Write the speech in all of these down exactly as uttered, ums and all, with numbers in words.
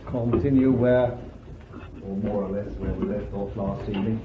continue where, or more or less where we left off last evening.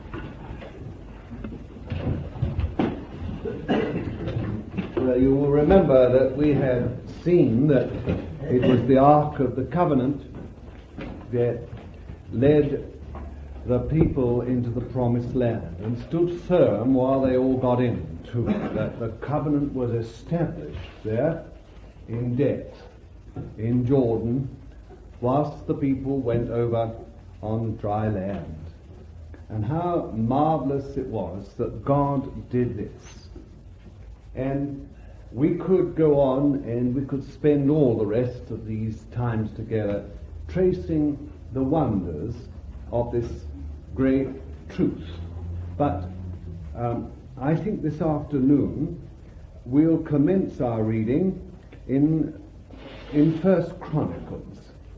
Well, you will remember that we had seen that it was the Ark of the Covenant that led the people into the Promised Land and stood firm while they all got into it, that the covenant was established there in depth in Jordan whilst the people went over on dry land. And how marvelous it was that God did this. And we could go on and we could spend all the rest of these times together tracing the wonders of this great truth. But um, I think this afternoon we'll commence our reading in in First Chronicles.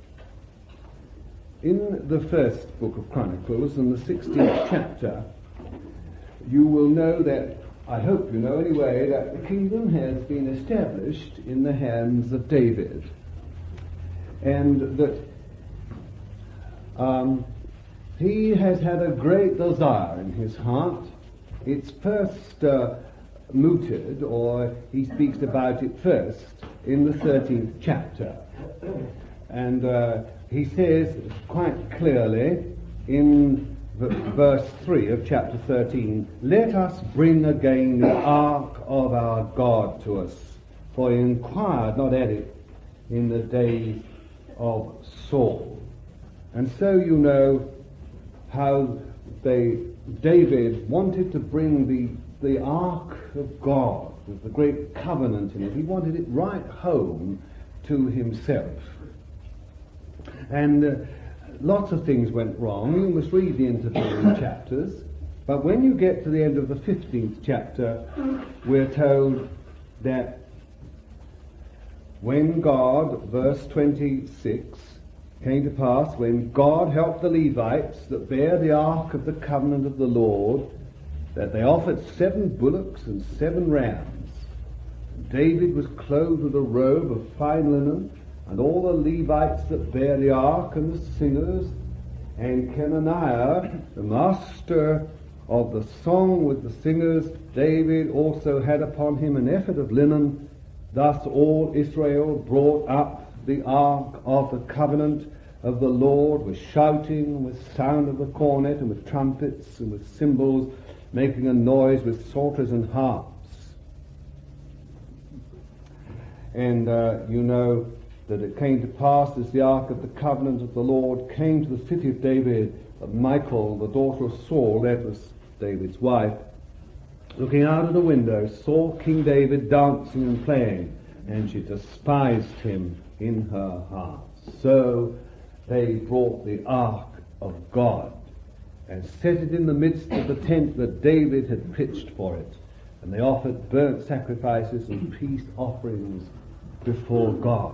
In the first book of Chronicles, in the sixteenth chapter, you will know that, I hope you know anyway, that the kingdom has been established in the hands of David. And that um, he has had a great desire in his heart. It's first uh, mooted, or he speaks about it first, in the thirteenth chapter. And uh, he says quite clearly in v- verse three of chapter thirteen, "Let us bring again the ark of our God to us, for he inquired not at it in the days of Saul." And so you know how they, David wanted to bring the, the ark of God with the great covenant in it. He wanted it right home to himself. And uh, lots of things went wrong. You must read the intervening chapters. But when you get to the end of the fifteenth chapter, we're told that when God, verse twenty-six, came to pass, when God helped the Levites that bear the ark of the covenant of the Lord, that they offered seven bullocks and seven rams. David was clothed with a robe of fine linen, and all the Levites that bear the ark, and the singers, and Kenaniah, the master of the song with the singers, David also had upon him an ephod of linen. Thus all Israel brought up the ark of the covenant of the Lord with shouting, with sound of the cornet, and with trumpets, and with cymbals, making a noise with psalteries and harps. And uh, you know that it came to pass, as the ark of the covenant of the Lord came to the city of David, that Michal, the daughter of Saul, that was David's wife, looking out of the window, saw King David dancing and playing, and she despised him in her heart. So they brought the ark of God and set it in the midst of the tent that David had pitched for it. And they offered burnt sacrifices and peace offerings before God.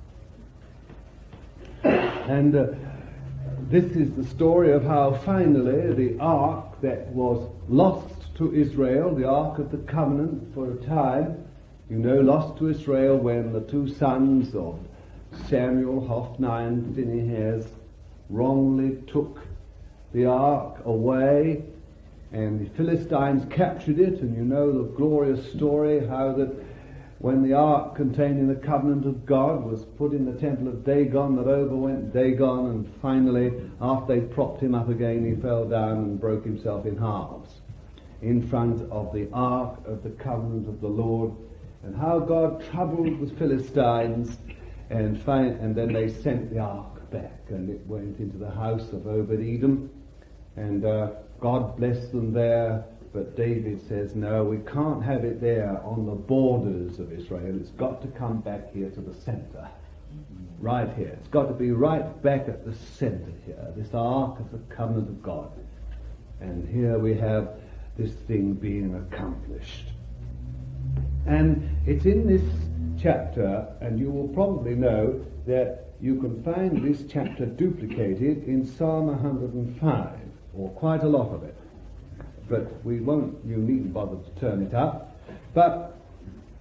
And uh, this is the story of how finally the ark that was lost to Israel, the ark of the covenant for a time, you know, lost to Israel when the two sons of Samuel, Hophni and Phinehas, wrongly took the ark away, and the Philistines captured it. And you know the glorious story how that when the ark containing the covenant of God was put in the temple of Dagon, that overwent Dagon, and finally, after they propped him up again, he fell down and broke himself in halves in front of the ark of the covenant of the Lord, and how God troubled the Philistines, and, find, and then they sent the ark back, and it went into the house of Obed-Edom, and uh, God blessed them there. But David says, no, we can't have it there on the borders of Israel. It's got to come back here to the center. Right here. It's got to be right back at the center here. This ark of the covenant of God. And here we have this thing being accomplished. And it's in this chapter, and you will probably know that you can find this chapter duplicated in Psalm one hundred five, or quite a lot of it. But we won't, you needn't bother to turn it up. But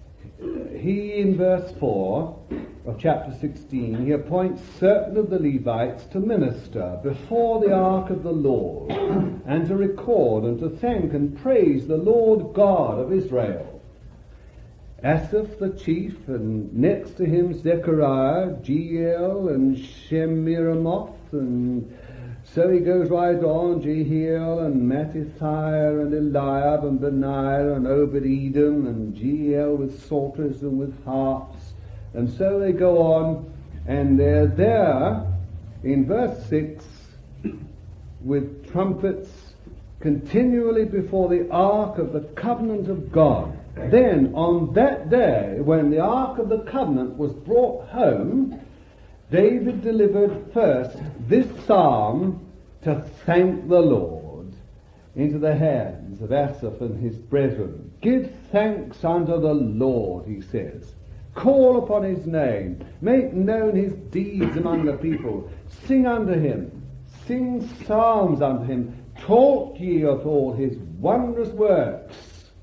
he, in verse four of chapter sixteen, he appoints certain of the Levites to minister before the ark of the Lord, and to record and to thank and praise the Lord God of Israel. Asaph the chief, and next to him Zechariah, Jeiel, and Shemiramoth, and so he goes right on, Jehiel, and Mattithiah, and Eliab, and Benaiah, and Obed-Edom, and Jeiel with psalteries and with harps. And so they go on, and they're there in verse six with trumpets continually before the ark of the covenant of God. Then on that day, when the ark of the covenant was brought home, David delivered first this psalm to thank the Lord into the hands of Asaph and his brethren. Give thanks unto the Lord, he says. Call upon his name. Make known his deeds among the people. Sing unto him. Sing psalms unto him. Talk ye of all his wondrous works.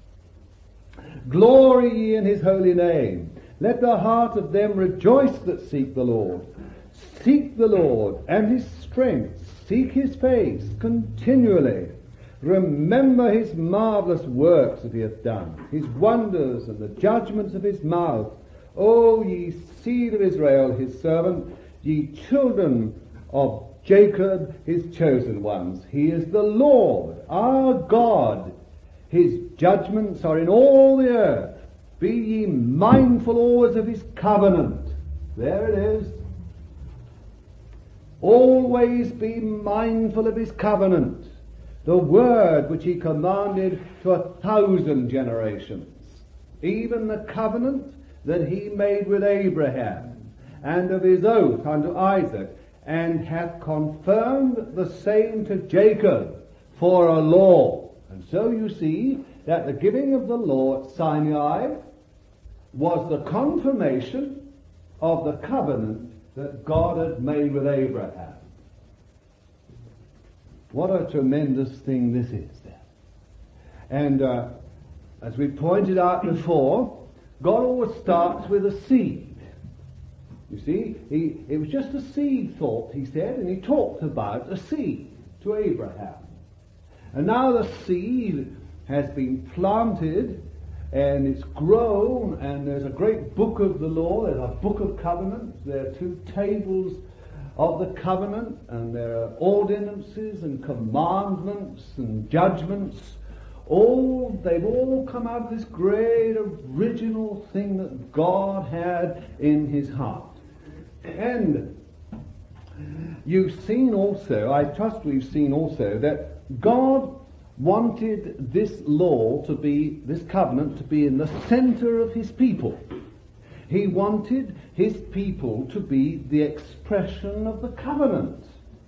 Glory ye in his holy name. Let the heart of them rejoice that seek the Lord. Seek the Lord and his strength. Seek his face continually. Remember his marvelous works that he hath done, his wonders and the judgments of his mouth. O ye seed of Israel, his servant, ye children of Jacob, his chosen ones. He is the Lord, our God. His judgments are in all the earth. Be ye mindful always of his covenant. There it is. Always be mindful of his covenant, the word which he commanded to a thousand generations, even the covenant that he made with Abraham, and of his oath unto Isaac, and hath confirmed the same to Jacob for a law. And so you see that the giving of the law at Sinai was the confirmation of the covenant that God had made with Abraham. What a tremendous thing this is then. And uh, as we pointed out before, God always starts with a seed. You see, he, it was just a seed thought, he said, and he talked about a seed to Abraham. And now the seed has been planted, and it's grown, and there's a great book of the law, there's a book of covenants, there are two tables of the covenant, and there are ordinances and commandments and judgments. All, they've all come out of this great original thing that God had in his heart. And you've seen also, I trust we've seen also, that God wanted this law to be, this covenant to be in the center of his people. He wanted his people to be the expression of the covenant.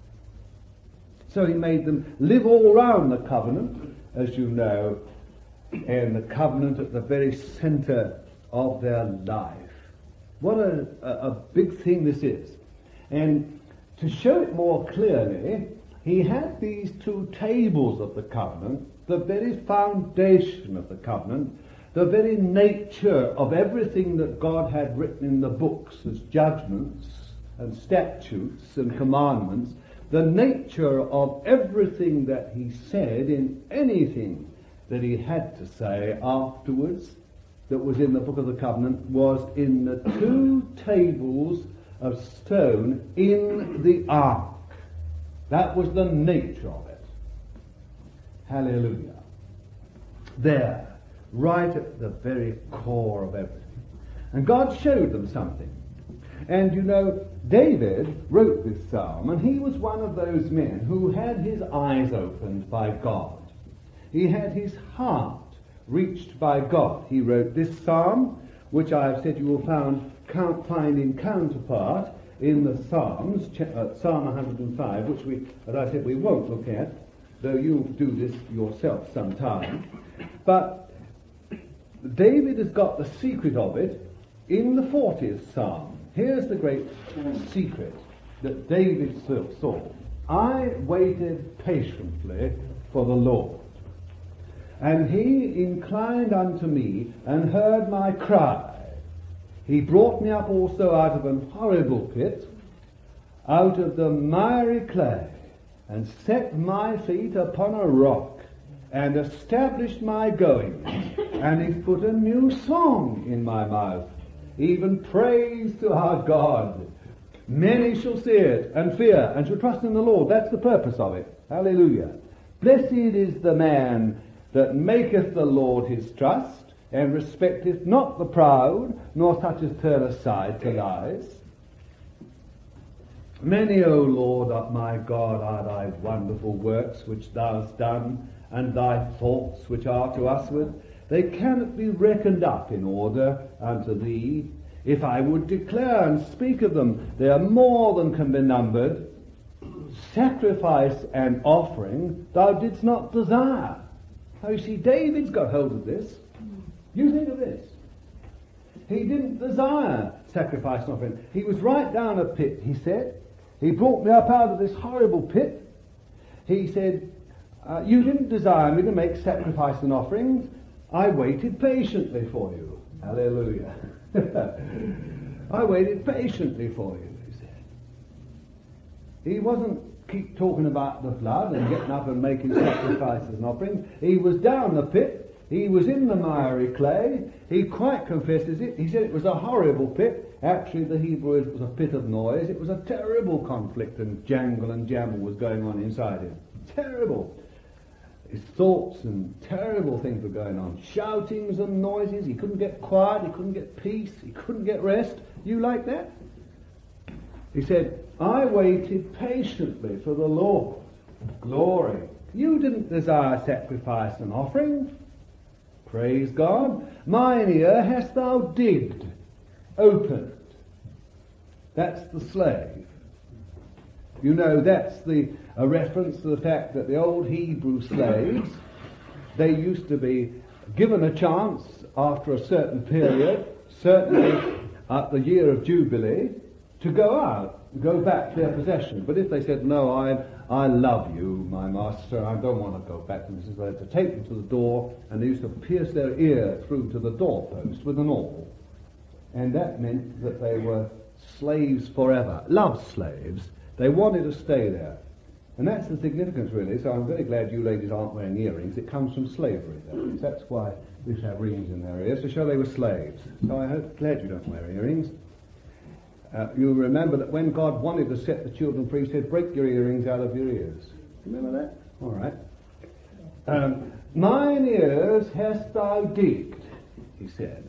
So he made them live all around the covenant, as you know, and the covenant at the very center of their life. What a, a, a big thing this is. And to show it more clearly, he had these two tables of the covenant, the very foundation of the covenant, the very nature of everything that God had written in the books as judgments and statutes and commandments, the nature of everything that he said in anything that he had to say afterwards that was in the book of the covenant was in the two tables of stone in the ark. That was the nature of it. Hallelujah. There, right at the very core of everything. And God showed them something. And you know, David wrote this psalm, and he was one of those men who had his eyes opened by God. He had his heart reached by God. He wrote this psalm, which I have said you will found, count, find in counterpart in the Psalms, uh, Psalm one hundred five, which we, as I said, we won't look at, though you'll do this yourself sometime. But David has got the secret of it in the fortieth Psalm. Here's the great secret that David saw. I waited patiently for the Lord, and he inclined unto me and heard my cry. He brought me up also out of an horrible pit, out of the miry clay, and set my feet upon a rock, and established my goings, and he put a new song in my mouth, even praise to our God. Many shall see it, and fear, and shall trust in the Lord. That's the purpose of it. Hallelujah. Blessed is the man that maketh the Lord his trust, and respecteth not the proud, nor such as turn aside to lies. Many, O Lord, uh, my God, are thy wonderful works which thou hast done, and thy thoughts which are to usward. They cannot be reckoned up in order unto thee. If I would declare and speak of them, they are more than can be numbered. Sacrifice and offering thou didst not desire. Now you see, David's got hold of this. You think of this. He didn't desire sacrifice and offering. He was right down a pit, he said. He brought me up out of this horrible pit. He said, uh, you didn't desire me to make sacrifice and offerings. I waited patiently for you. Hallelujah. I waited patiently for you, he said. He wasn't keep talking about the blood and getting up and making sacrifices and offerings. He was down the pit. He was in the miry clay. He quite confesses it. He said it was a horrible pit. Actually, the Hebrew it was a pit of noise. It was a terrible conflict, and jangle and jamble was going on inside him. Terrible. His thoughts and terrible things were going on. Shoutings and noises. He couldn't get quiet. He couldn't get peace. He couldn't get rest. You like that? He said, I waited patiently for the Lord. Glory. You didn't desire sacrifice and offering. Praise God. Mine ear hast thou digged, opened. That's the slave. You know, that's the a reference to the fact that the old Hebrew slaves, they used to be given a chance after a certain period, certainly at the year of Jubilee, to go out, go back to their possession. But if they said, no, I I love you, my master, I don't want to go back to this, they had to take them to the door, and they used to pierce their ear through to the doorpost with an awl. And that meant that they were slaves forever, love slaves. They wanted to stay there. And that's the significance, really. So I'm very glad you ladies aren't wearing earrings. It comes from slavery, that is. That's why we have rings in their ears, to show they were slaves. So I hope, glad you don't wear earrings. Uh, you remember that when God wanted to set the children free, he said, break your earrings out of your ears. Remember that? All right. Um, Mine ears hast thou digged, he said.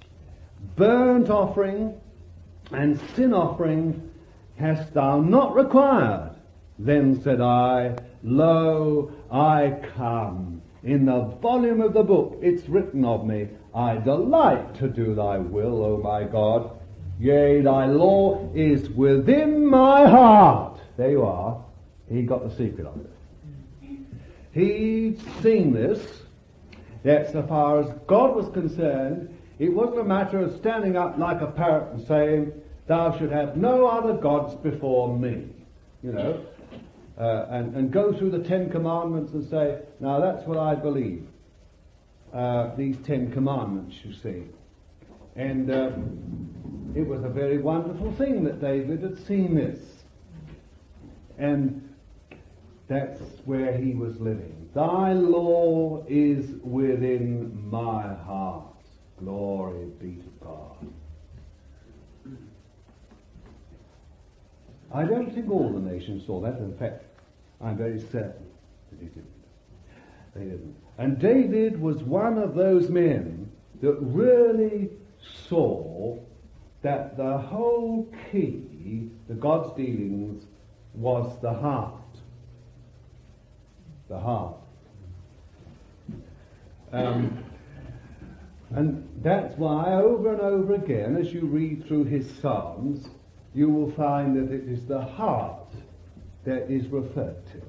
Burnt offering and sin offering hast thou not required. Then said I, lo, I come. In the volume of the book it's written of me, I delight to do thy will, O my God. Yea, thy law is within my heart. There you are. He got the secret of it. He'd seen this. That so far as God was concerned, it wasn't a matter of standing up like a parrot and saying, thou should have no other gods before me. You know, uh, and, and go through the Ten Commandments and say, now that's what I believe. Uh, these Ten Commandments, you see. And uh, it was a very wonderful thing that David had seen this. And that's where he was living. Thy law is within my heart. Glory be to God. I don't think all the nations saw that. In fact, I'm very certain that they didn't. They didn't. And David was one of those men that really saw that the whole key to God's dealings was the heart. The heart. Um, and that's why over and over again, as you read through his Psalms, you will find that it is the heart that is referred to.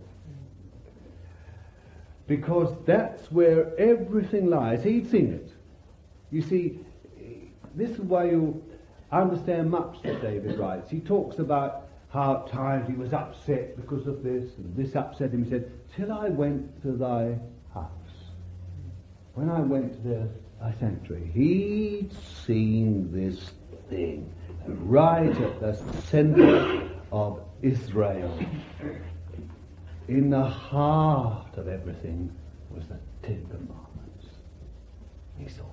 Because that's where everything lies. He'd seen it. You see, this is why you understand much that David writes. He talks about how at times he was upset because of this, and this upset him. He said, till I went to thy house. When I went to the, thy sanctuary, he'd seen this thing. And right at the center of Israel, in the heart of everything, was the Ten Commandments. He saw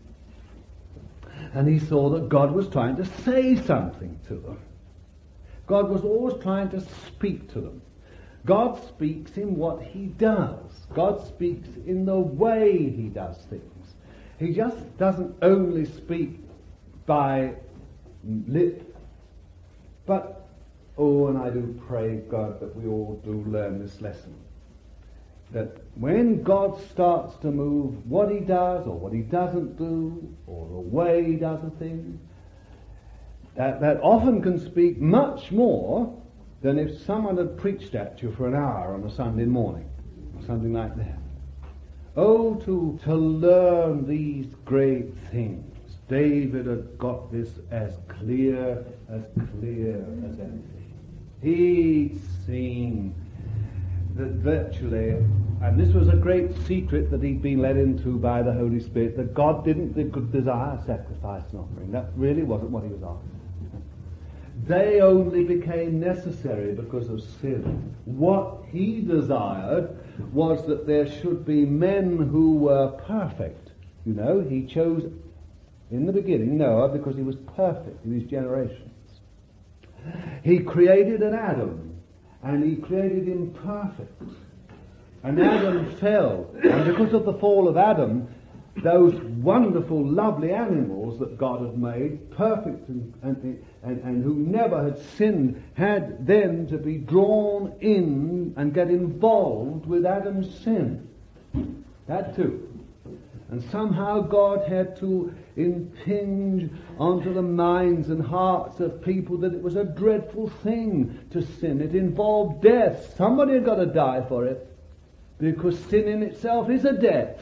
that. And he saw that God was trying to say something to them. God was always trying to speak to them. God speaks in what he does. God speaks in the way he does things. He just doesn't only speak by lip, but, oh, and I do pray, God, that we all do learn this lesson. That when God starts to move, what he does or what he doesn't do, or the way he does a thing, that, that often can speak much more than if someone had preached at you for an hour on a Sunday morning, or something like that. Oh, to, to learn these great things. David had got this as clear, as clear as anything. He'd seen that virtually, and this was a great secret that he'd been led into by the Holy Spirit, that God didn't desire sacrifice and offering. That really wasn't what he was after. They only became necessary because of sin. What he desired was that there should be men who were perfect. You know, he chose in the beginning Noah because he was perfect in his generations. He created an Adam, and he created him perfect. And Adam fell, and because of the fall of Adam, those wonderful, lovely animals that God had made, perfect and, and, and, and who never had sinned, had then to be drawn in and get involved with Adam's sin. That too. And somehow God had to impinge onto the minds and hearts of people that it was a dreadful thing to sin. It involved death. Somebody had got to die for it, because sin in itself is a death.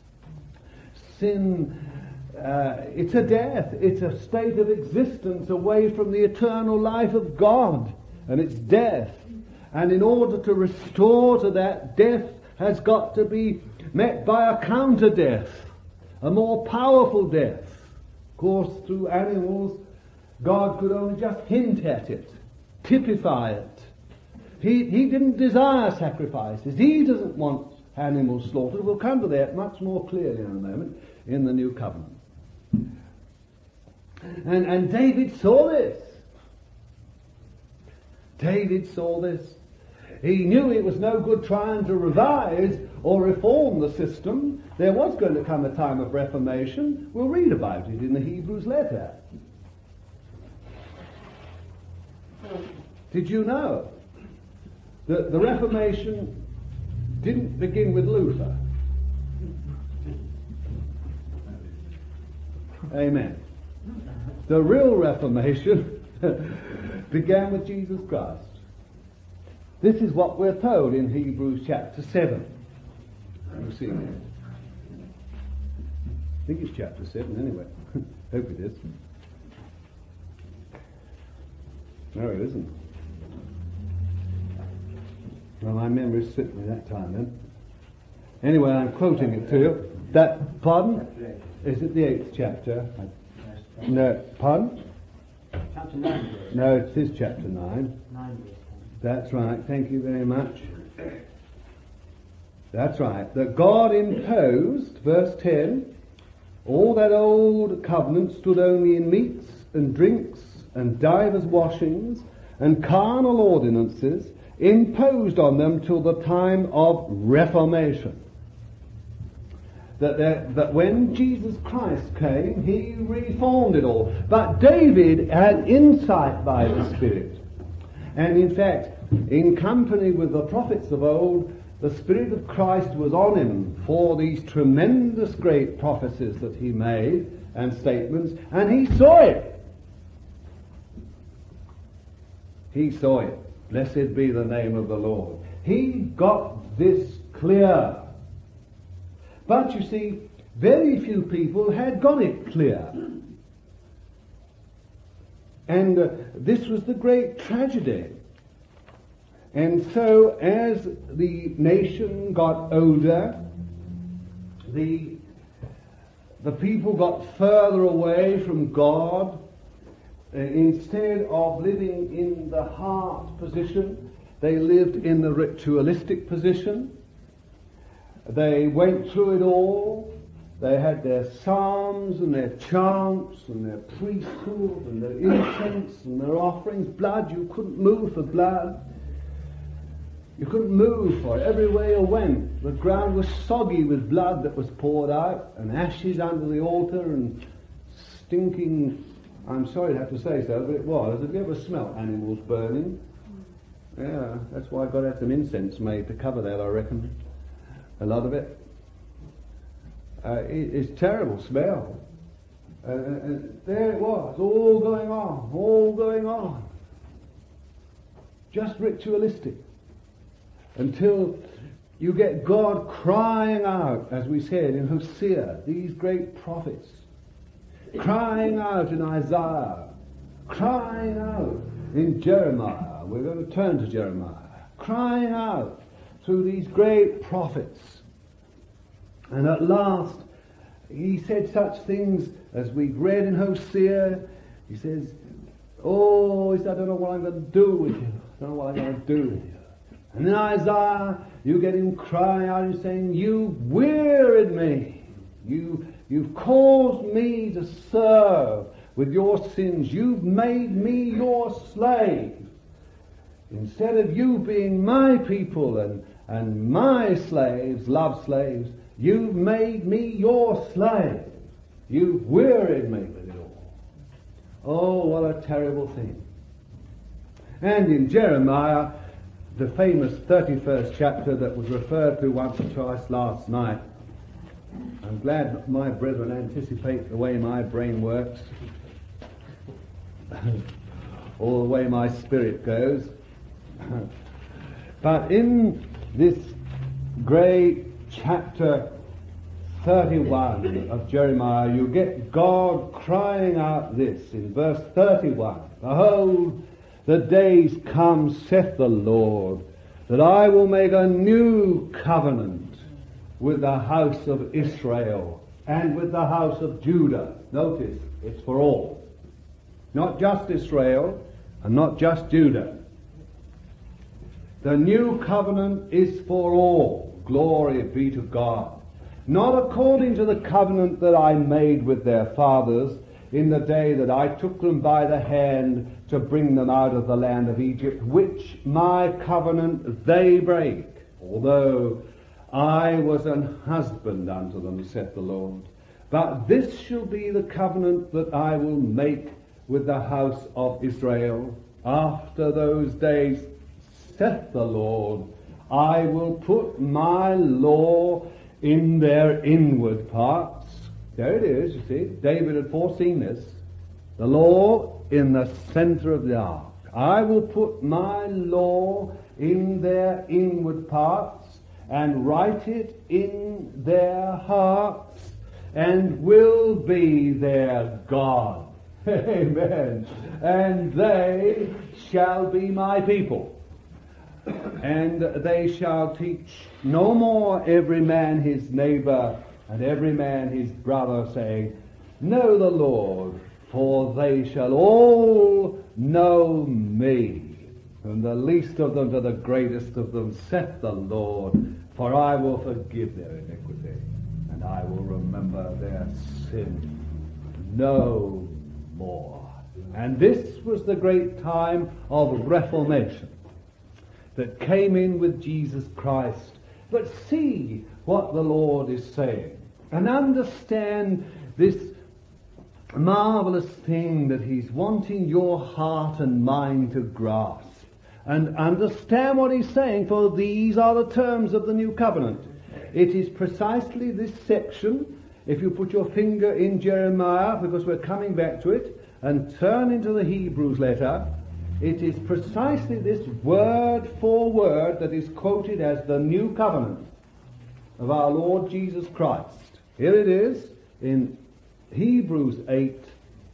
Sin, uh, it's a death. It's a state of existence away from the eternal life of God. And it's death. And in order to restore to that, death has got to be met by a counter death. A more powerful death. Of course, through animals, God could only just hint at it. Typify it. He, he didn't desire sacrifices. He doesn't want animals slaughtered. We'll come to that much more clearly in a moment in the New Covenant. And, and David saw this. David saw this. He knew it was no good trying to revise or reform the system. There was going to come a time of reformation. We'll read about it in the Hebrews letter. Did you know that the Reformation didn't begin with Luther? Amen. The real Reformation began with Jesus Christ. This is what we're told in Hebrews chapter seven. You see it? I think it's chapter seven anyway. Hope it is. No, it isn't. Well, my memory slipped me that time then. Anyway, I'm quoting it to you. That, pardon? Is it the eighth chapter? No, pardon? Chapter nine. No, it is chapter nine. Nine. That's right. Thank you very much. That's right. That God imposed, verse ten, all that old covenant stood only in meats and drinks and divers washings and carnal ordinances imposed on them till the time of Reformation. That, there, that when Jesus Christ came, he reformed it all. But David had insight by the Spirit. And in fact, in company with the prophets of old, the Spirit of Christ was on him for these tremendous great prophecies that he made and statements, and he saw it. He saw it. Blessed be the name of the Lord. He got this clear. But you see, very few people had got it clear. And uh, this was the great tragedy. And so as the nation got older, the, the people got further away from God, instead of living in the heart position, they lived in the ritualistic position. They went through it all. They had their psalms and their chants and their priesthood and their incense and their offerings. Blood, you couldn't move for blood. You couldn't move for it. Everywhere you went, the ground was soggy with blood that was poured out, and ashes under the altar, and stinking, I'm sorry to have to say so, but it was. Have you ever smelt animals burning? Yeah, that's why God had some incense made to cover that, I reckon. A lot of it. Uh, it it's terrible smell. Uh, and there it was, all going on, all going on. Just ritualistic. Until you get God crying out, as we said in Hosea, these great prophets, crying out in Isaiah, crying out in Jeremiah. We're going to turn to Jeremiah. Crying out through these great prophets. And at last, he said such things as we've read in Hosea. He says, oh, he said, I don't know what I'm going to do with you. I don't know what I'm going to do with you. And in Isaiah, you get him crying out and saying, you wearied me. You, you've caused me to serve with your sins. You've made me your slave. Instead of you being my people and, and my slaves, love slaves, you've made me your slave. You've wearied me with it all. Oh, what a terrible thing. And in Jeremiah, the famous thirty-first chapter that was referred to once or twice last night, I'm glad that my brethren anticipate the way my brain works, or the way my spirit goes. But in this great chapter thirty-one of Jeremiah, you get God crying out this in verse thirty-one. Behold, the days come, saith the Lord, that I will make a new covenant with the house of Israel and with the house of Judah. Notice, it's for all. Not just Israel and not just Judah. The new covenant is for all. Glory be to God. Not according to the covenant that I made with their fathers in the day that I took them by the hand to bring them out of the land of Egypt, which my covenant they break, although I was an husband unto them, saith the Lord. But this shall be the covenant that I will make with the house of Israel. After those days, saith the Lord, I will put my law in their inward parts. There it is, you see. David had foreseen this. The law in the center of the ark. I will put my law in their inward parts and write it in their hearts and will be their God. Amen. And they shall be my people. And they shall teach no more every man his neighbor and every man his brother, saying, know the Lord, for they shall all know me, from the least of them to the greatest of them, saith the Lord, for I will forgive their iniquity, and I will remember their sin no more. And this was the great time of Reformation that came in with Jesus Christ. But see what the Lord is saying, and understand this marvelous thing that He's wanting your heart and mind to grasp. And understand what He's saying, for these are the terms of the new covenant. It is precisely this section, if you put your finger in Jeremiah, because we're coming back to it, and turn into the Hebrews letter, it is precisely this word for word that is quoted as the new covenant of our Lord Jesus Christ. Here it is in Hebrews eight,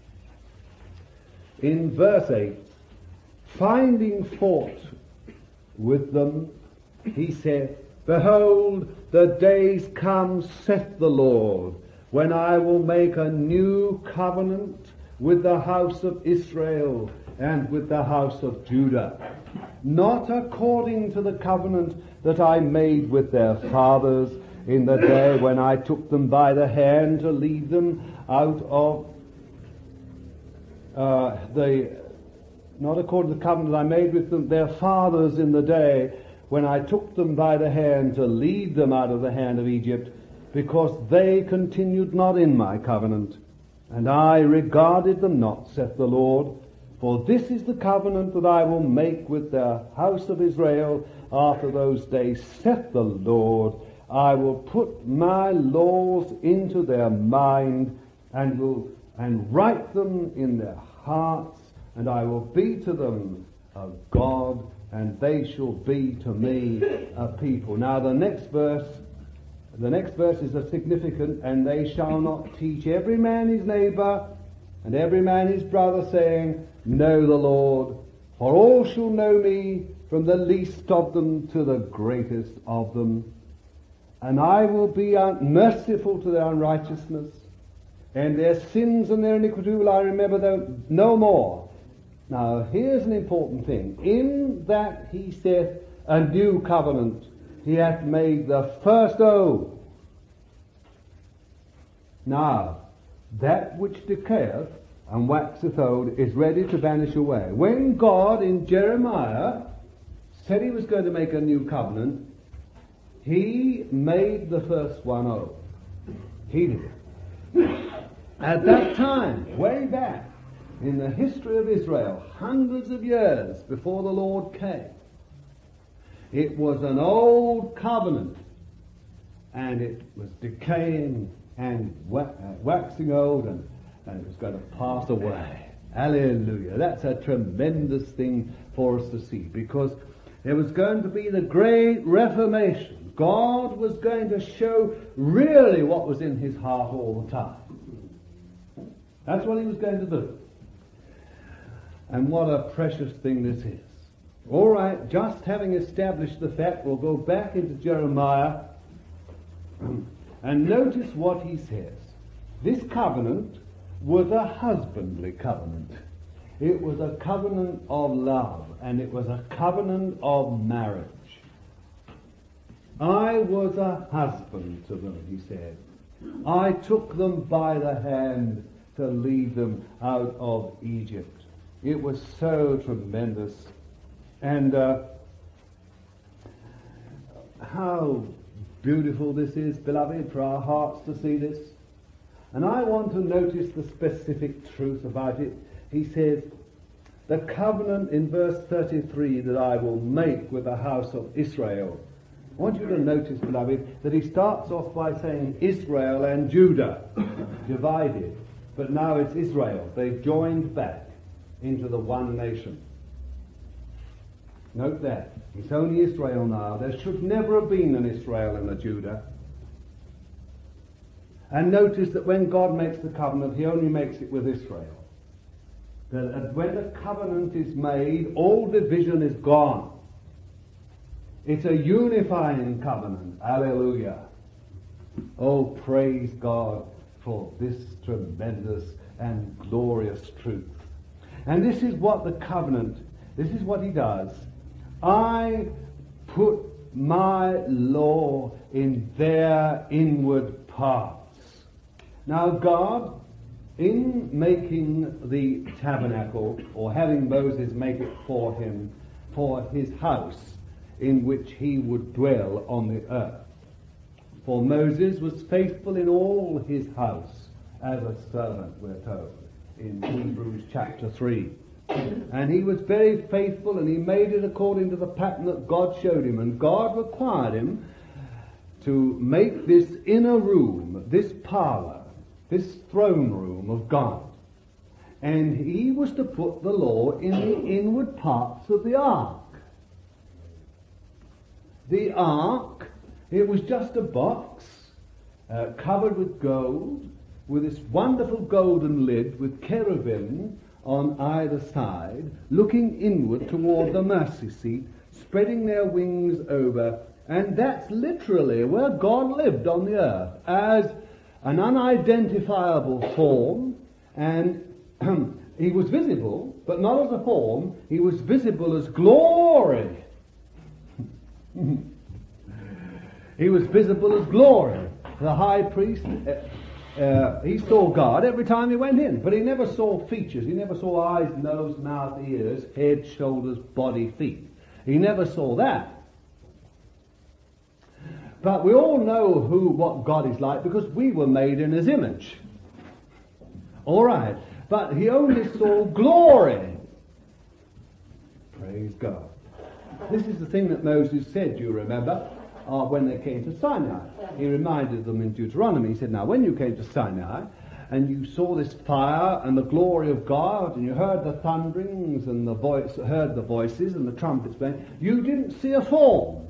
in verse eight. Finding fault with them, he said, behold, the days come, saith the Lord, when I will make a new covenant with the house of Israel and with the house of Judah, not according to the covenant that I made with their fathers in the day when I took them by the hand to lead them out of uh, the, not according to the covenant I made with them, their fathers in the day when I took them by the hand to lead them out of the hand of Egypt, because they continued not in my covenant, and I regarded them not, saith the Lord. For this is the covenant that I will make with the house of Israel after those days, saith the Lord. I will put my laws into their mind, and will and write them in their hearts, and I will be to them a God, and they shall be to me a people. Now the next verse, the next verse is a significant, and they shall not teach every man his neighbor, and every man his brother, saying, Know the Lord, for all shall know me, from the least of them to the greatest of them. And I will be merciful to their unrighteousness, and their sins and their iniquity will I remember them no more. Now here's an important thing. In that he saith a new covenant, he hath made the first old. Now, that which decayeth and waxeth old is ready to vanish away. When God in Jeremiah said he was going to make a new covenant, he made the first one old. He did. At that time, way back in the history of Israel, hundreds of years before the Lord came, it was an old covenant, and it was decaying and waxing old, and, and it was going to pass away. Hallelujah. That's a tremendous thing for us to see, because there was going to be the great Reformation. God was going to show really what was in his heart all the time. That's what he was going to do. And what a precious thing this is. All right, just having established the fact, we'll go back into Jeremiah and notice what he says. This covenant was a husbandly covenant. It was a covenant of love, and it was a covenant of marriage. I was a husband to them, he said. I took them by the hand to lead them out of Egypt. It was so tremendous. And uh, how beautiful this is, beloved, for our hearts to see this. And I want to notice the specific truth about it. He says, the covenant in verse thirty-three that I will make with the house of Israel. I want you to notice, beloved, that he starts off by saying Israel and Judah divided. But now it's Israel. They've joined back into the one nation. Note that. It's only Israel now. There should never have been an Israel and a Judah. And notice that when God makes the covenant, he only makes it with Israel. That when the covenant is made, all division is gone. It's a unifying covenant. Hallelujah. Oh, praise God for this tremendous and glorious truth. And this is what the covenant, this is what he does. I put my law in their inward parts. Now God, in making the tabernacle, or having Moses make it for him, for his house in which he would dwell on the earth. For Moses was faithful in all his house as a servant, we're told, in Hebrews chapter three. And he was very faithful, and he made it according to the pattern that God showed him. And God required him to make this inner room, this parlor, this throne room of God. And he was to put the law in the inward parts of the ark. The ark, it was just a box uh, covered with gold, with this wonderful golden lid with cherubim on either side, looking inward toward the mercy seat, spreading their wings over. And that's literally where God lived on the earth, as an unidentifiable form, and he was visible, but not as a form. He was visible as glory. He was visible as glory. The high priest, uh, uh, he saw God every time he went in, but he never saw features. He never saw eyes, nose, mouth, ears, head, shoulders, body, feet. He never saw that. But we all know who, what God is like because we were made in his image. All right. But he only saw glory. Praise God. This is the thing that Moses said, you remember, uh, when they came to Sinai. He reminded them in Deuteronomy. He said, now when you came to Sinai and you saw this fire and the glory of God and you heard the thunderings and the voice, heard the voices and the trumpets playing, you didn't see a form.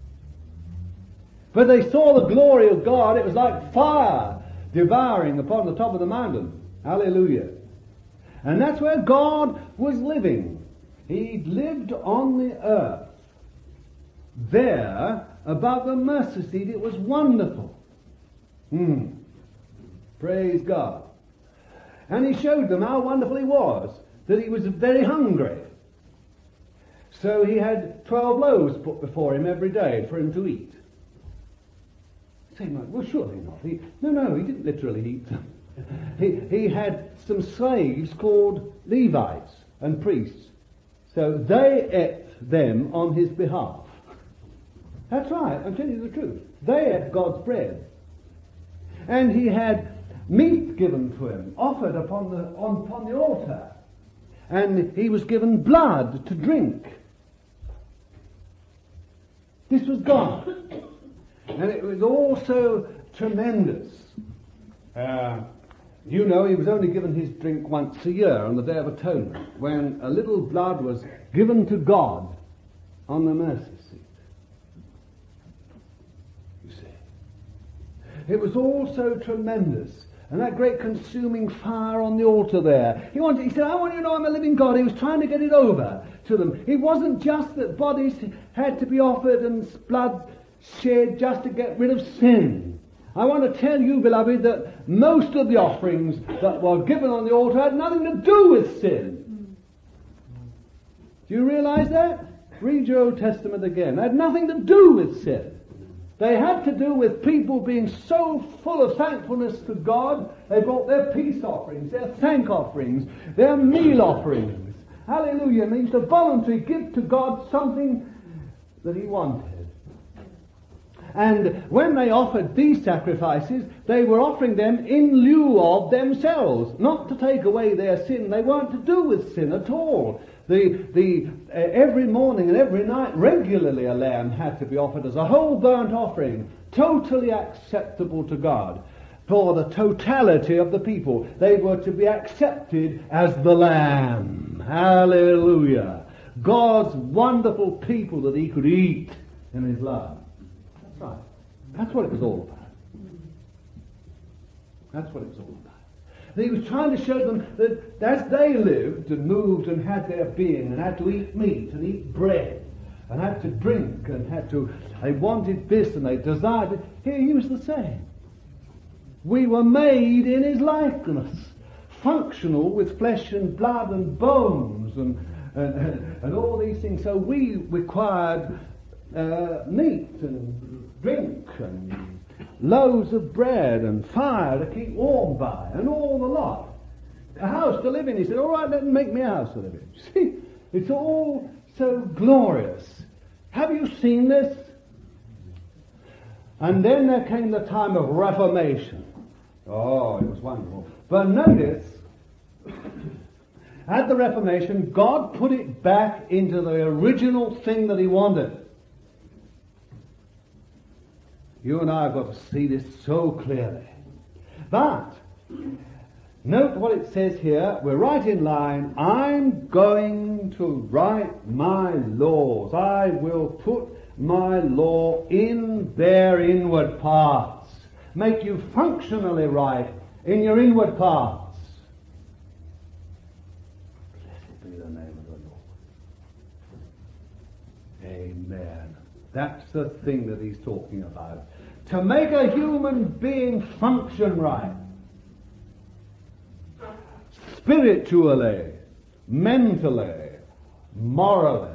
But they saw the glory of God. It was like fire devouring upon the top of the mountain. Hallelujah. And that's where God was living. He lived on the earth. There, above the mercy seat, it was wonderful. Hmm. Praise God. And he showed them how wonderful he was, that he was very hungry. So he had twelve loaves put before him every day for him to eat. Saying, well, surely not. He, no, no, he didn't literally eat them. He, he had some slaves called Levites and priests. So they ate them on his behalf. That's right, I'm telling you the truth. They ate God's bread. And he had meat given to him, offered upon the, on, upon the altar. And he was given blood to drink. This was God. And it was also tremendous. Uh, you know, he was only given his drink once a year on the Day of Atonement, when a little blood was given to God on the mercy seat. You see. It was also tremendous. And that great consuming fire on the altar there. He wanted, he said, I want you to know I'm a living God. He was trying to get it over to them. It wasn't just that bodies had to be offered and blood shed just to get rid of sin. I want to tell you, beloved, that most of the offerings that were given on the altar had nothing to do with sin. Do you realize that? Read your Old Testament again. They had nothing to do with sin. They had to do with people being so full of thankfulness to God, they brought their peace offerings, their thank offerings, their meal offerings. Hallelujah. It means to voluntarily give to God something that he wanted. And when they offered these sacrifices, they were offering them in lieu of themselves, not to take away their sin. They weren't to do with sin at all. The, the, uh, every morning and every night, regularly a lamb had to be offered as a whole burnt offering, totally acceptable to God. For the totality of the people, they were to be accepted as the lamb. Hallelujah. God's wonderful people that he could eat in his love. That's right. That's what it was all about. That's what it was all about. He was trying to show them that as they lived and moved and had their being and had to eat meat and eat bread and had to drink and had to, they wanted this and they desired it. Here he was the same. We were made in his likeness, functional with flesh and blood and bones and, and, and, and all these things. So we required uh, meat and drink and loaves of bread and fire to keep warm by and all the lot. A house to live in. He said, all right, let them make me a house to live in. See, it's all so glorious. Have you seen this? And then there came the time of Reformation. Oh, it was wonderful. But notice, at the Reformation, God put it back into the original thing that he wanted. You and I have got to see this so clearly. But, note what it says here. We're right in line. I'm going to write my laws. I will put my law in their inward parts. Make you functionally right in your inward parts. Blessed be the name of the Lord. Amen. That's the thing that he's talking about. To make a human being function right. spiritually, mentally, morally.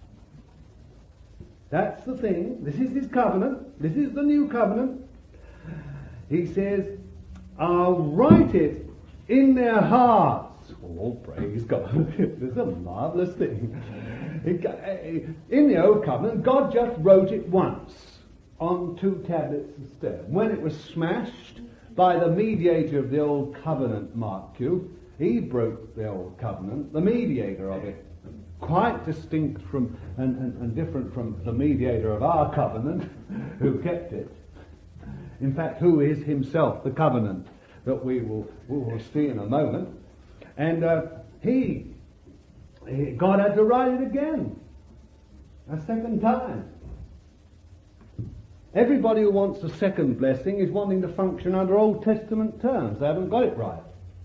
That's the thing. This is his covenant. This is the new covenant. He says, I'll write it in their hearts. Oh, praise God. This is a marvellous thing. In the old covenant, God just wrote it once on two tablets of stone. When it was smashed by the mediator of the old covenant, mark you, he broke the old covenant, the mediator of it, quite distinct from and, and, and different from the mediator of our covenant, who kept it. In fact, who is himself the covenant that we will, we will see in a moment. And uh, he, he, God had to write it again, a second time. Everybody who wants a second blessing is wanting to function under Old Testament terms. They haven't got it right.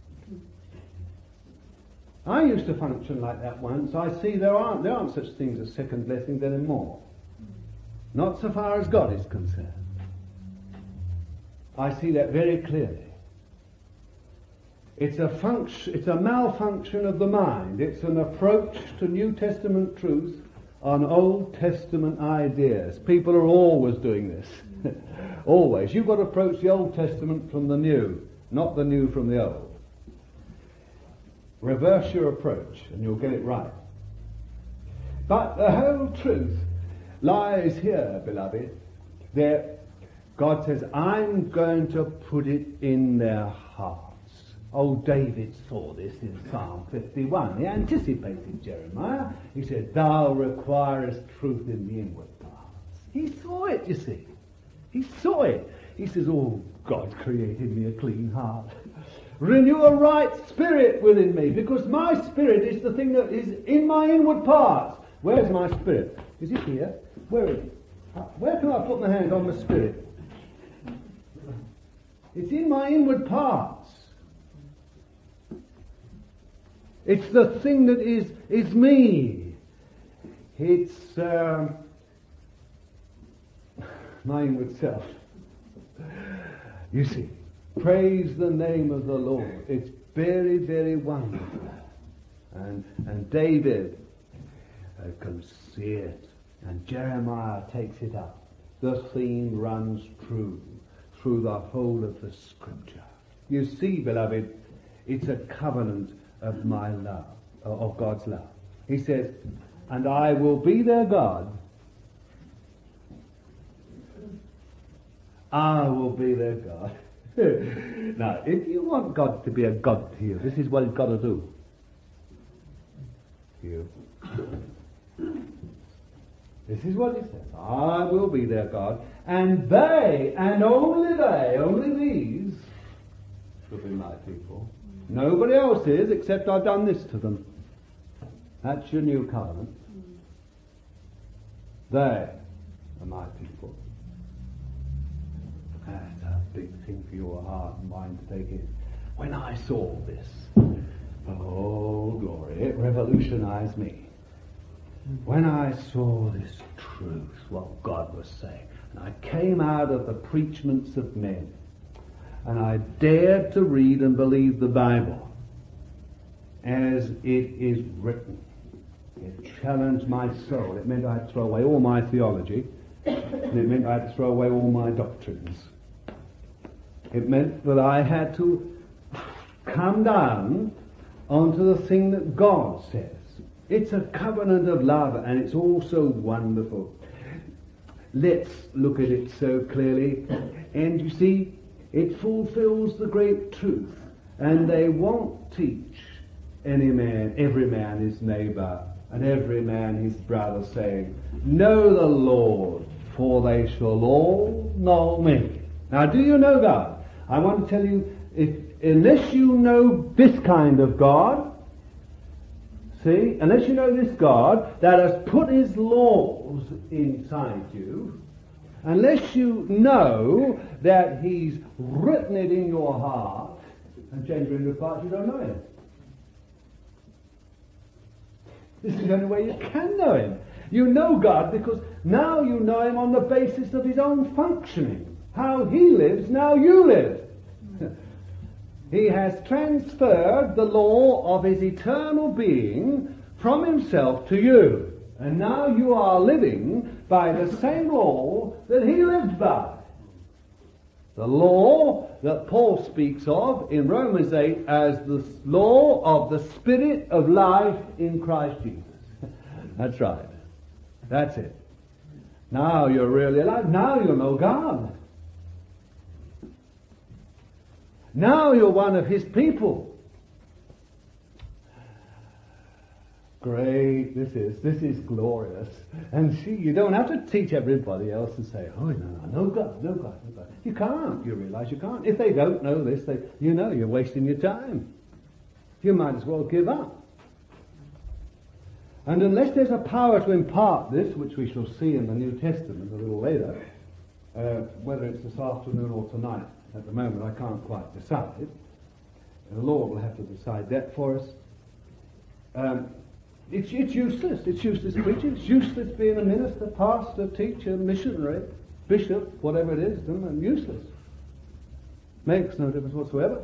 I used to function like that once. I see there aren't there aren't such things as second blessings anymore. Not so far as God is concerned. I see that very clearly. It's a function, it's a malfunction of the mind. It's an approach to New Testament truth on Old Testament ideas. People are always doing this. Always. You've got to approach the Old Testament from the New, not the New from the Old. Reverse your approach and you'll get it right. But the whole truth lies here, beloved, that God says, I'm going to put it in their hearts. Old David saw this in Psalm fifty-one. He anticipated Jeremiah. He said, thou requirest truth in the inward parts. He saw it, you see. He saw it. He says, oh, God created me a clean heart. Renew a right spirit within me, because my spirit is the thing that is in my inward parts. Where's my spirit? Is it here? Where is it? Where can I put my hand on my spirit? It's in my inward parts. It's the thing that is is me. It's uh, my inward self. You see, praise the name of the Lord. It's very, very wonderful. And and David uh, can see it. And Jeremiah takes it up. The theme runs true through the whole of the Scripture. You see, beloved, it's a covenant of my love, of God's love. He says, and I will be their God. I will be their God. Now, if you want God to be a God to you, this is what he's got to do. You. This is what he says. I will be their God, and they, and only they, only these, will be my people. Nobody else is, except I've done this to them. That's your new covenant. They are my people. That's a big thing for your heart and mind to take in. When I saw this, oh glory, it revolutionized me. When I saw this truth, what God was saying, and I came out of the preachments of men, and I dared to read and believe the Bible as it is written. It challenged my soul. It meant I had to throw away all my theology, and it meant I had to throw away all my doctrines. It meant that I had to come down onto the thing that God says. It's a covenant of love, and it's also wonderful. Let's look at it so clearly. And you see, it fulfills the great truth. And they won't teach any man, every man his neighbor, and every man his brother, saying, know the Lord, for they shall all know me. Now, do you know God? I want to tell you, if unless you know this kind of God, see, unless you know this God that has put his laws inside you, unless you know that he's written it in your heart and changed it into parts, you don't know him. This is the only way you can know him. You know God because now you know him on the basis of his own functioning. How he lives, now you live. He has transferred the law of his eternal being from himself to you. And now you are living by the same law that he lived by. The law that Paul speaks of in Romans eight as the law of the Spirit of life in Christ Jesus. That's right. That's it. Now you're really alive. Now you know God. Now you're one of his people. Great, this is, this is glorious. And see, you don't have to teach everybody else and say, oh, no, no, no God, no God, no God. You can't, you realize you can't. If they don't know this, they, you know you're wasting your time. You might as well give up. And unless there's a power to impart this, which we shall see in the New Testament a little later, uh, whether it's this afternoon or tonight, at the moment I can't quite decide. The Lord will have to decide that for us. Um, it's, it's useless. It's useless preaching. It's useless being a minister, pastor, teacher, missionary, bishop, whatever it is. And useless. Makes no difference whatsoever.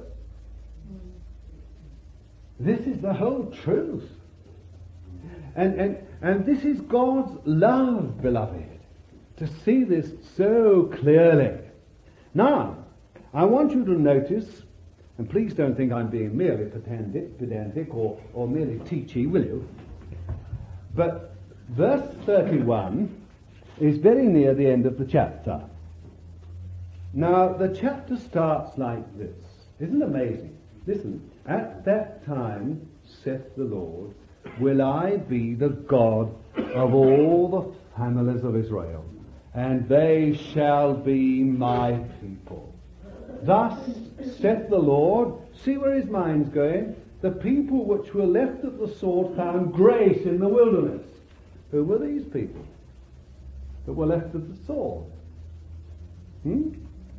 This is the whole truth. And, and, and this is God's love, beloved, to see this so clearly. Now, I want you to notice, and please don't think I'm being merely pedantic, pedantic or, or merely teachy, will you? But verse thirty-one is very near the end of the chapter. Now, the chapter starts like this. Isn't it amazing? Listen, at that time, saith the Lord, will I be the God of all the families of Israel, and they shall be my people. Thus saith the Lord. See where his mind's going? The people which were left of the sword found grace in the wilderness. Who were these people that were left of the sword? Hmm?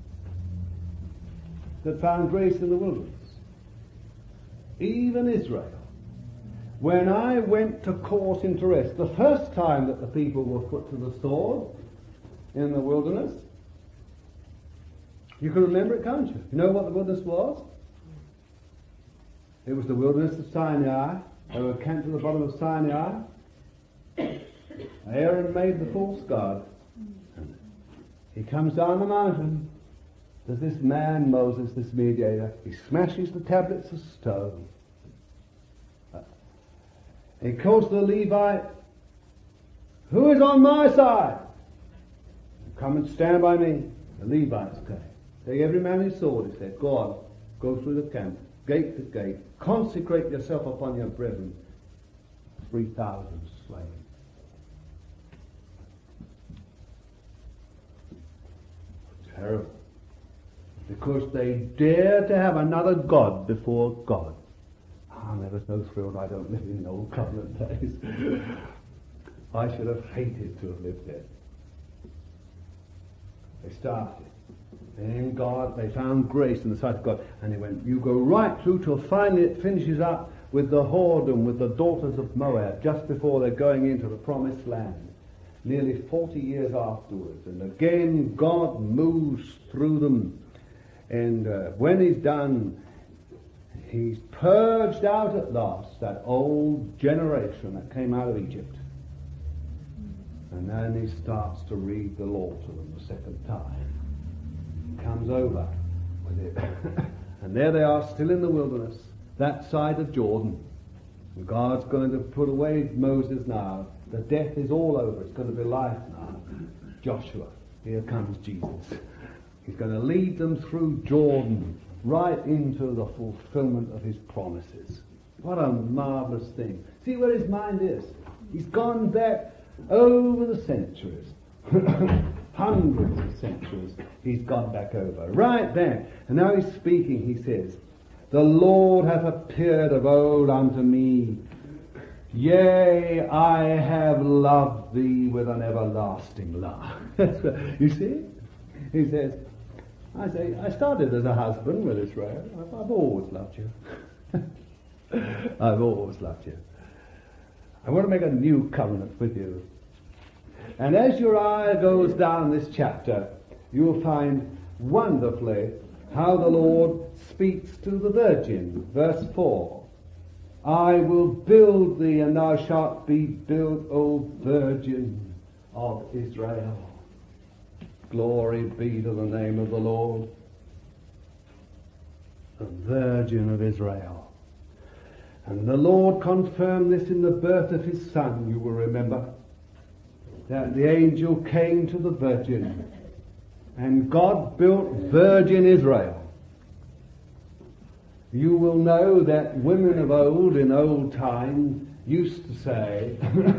That found grace in the wilderness. Even Israel. When I went to cause him to rest, the first time that the people were put to the sword in the wilderness, you can remember it, can't you? You know what the wilderness was? It was the wilderness of Sinai. They were camped at the bottom of Sinai. Aaron made the false god. He comes down the mountain. There's this man, Moses, this mediator. He smashes the tablets of stone. He calls the Levite, who is on my side? Come and stand by me. The Levites came. Take every man his sword, he said. Go on, go through the camp, gate to gate. Consecrate yourself upon your brethren. Three thousand slain. Terrible. Because they dare to have another God before God. I'm ever so thrilled I don't live in the old covenant days. I should have hated to have lived there. They started. And in God, they found grace in the sight of God. And they went, you go right through till finally it finishes up with the whoredom, with the daughters of Moab, just before they're going into the promised land. Nearly forty years afterwards. And again, God moves through them. And uh, when he's done, he's purged out at last that old generation that came out of Egypt. And then he starts to read the law to them the second time. He comes over with it. And there they are, still in the wilderness, that side of Jordan. And God's going to put away Moses now. The death is all over. It's going to be life now. Joshua, here comes Jesus. He's going to lead them through Jordan, right into the fulfillment of his promises. What a marvelous thing. See where his mind is. He's gone back over the centuries. Hundreds of centuries he's gone back over. Right there. And now he's speaking, he says, the Lord hath appeared of old unto me. Yea, I have loved thee with an everlasting love. You see? He says, I say, I started as a husband with Israel. I've, I've always loved you. I've always loved you. I want to make a new covenant with you. And as your eye goes down this chapter, you'll find wonderfully how the Lord speaks to the virgin. Verse four. I will build thee, and thou shalt be built, O Virgin of Israel. Glory be to the name of the Lord. The Virgin of Israel. And the Lord confirmed this in the birth of his Son, you will remember, that the angel came to the Virgin, and God built Virgin Israel. You will know that women of old, in old times, used to say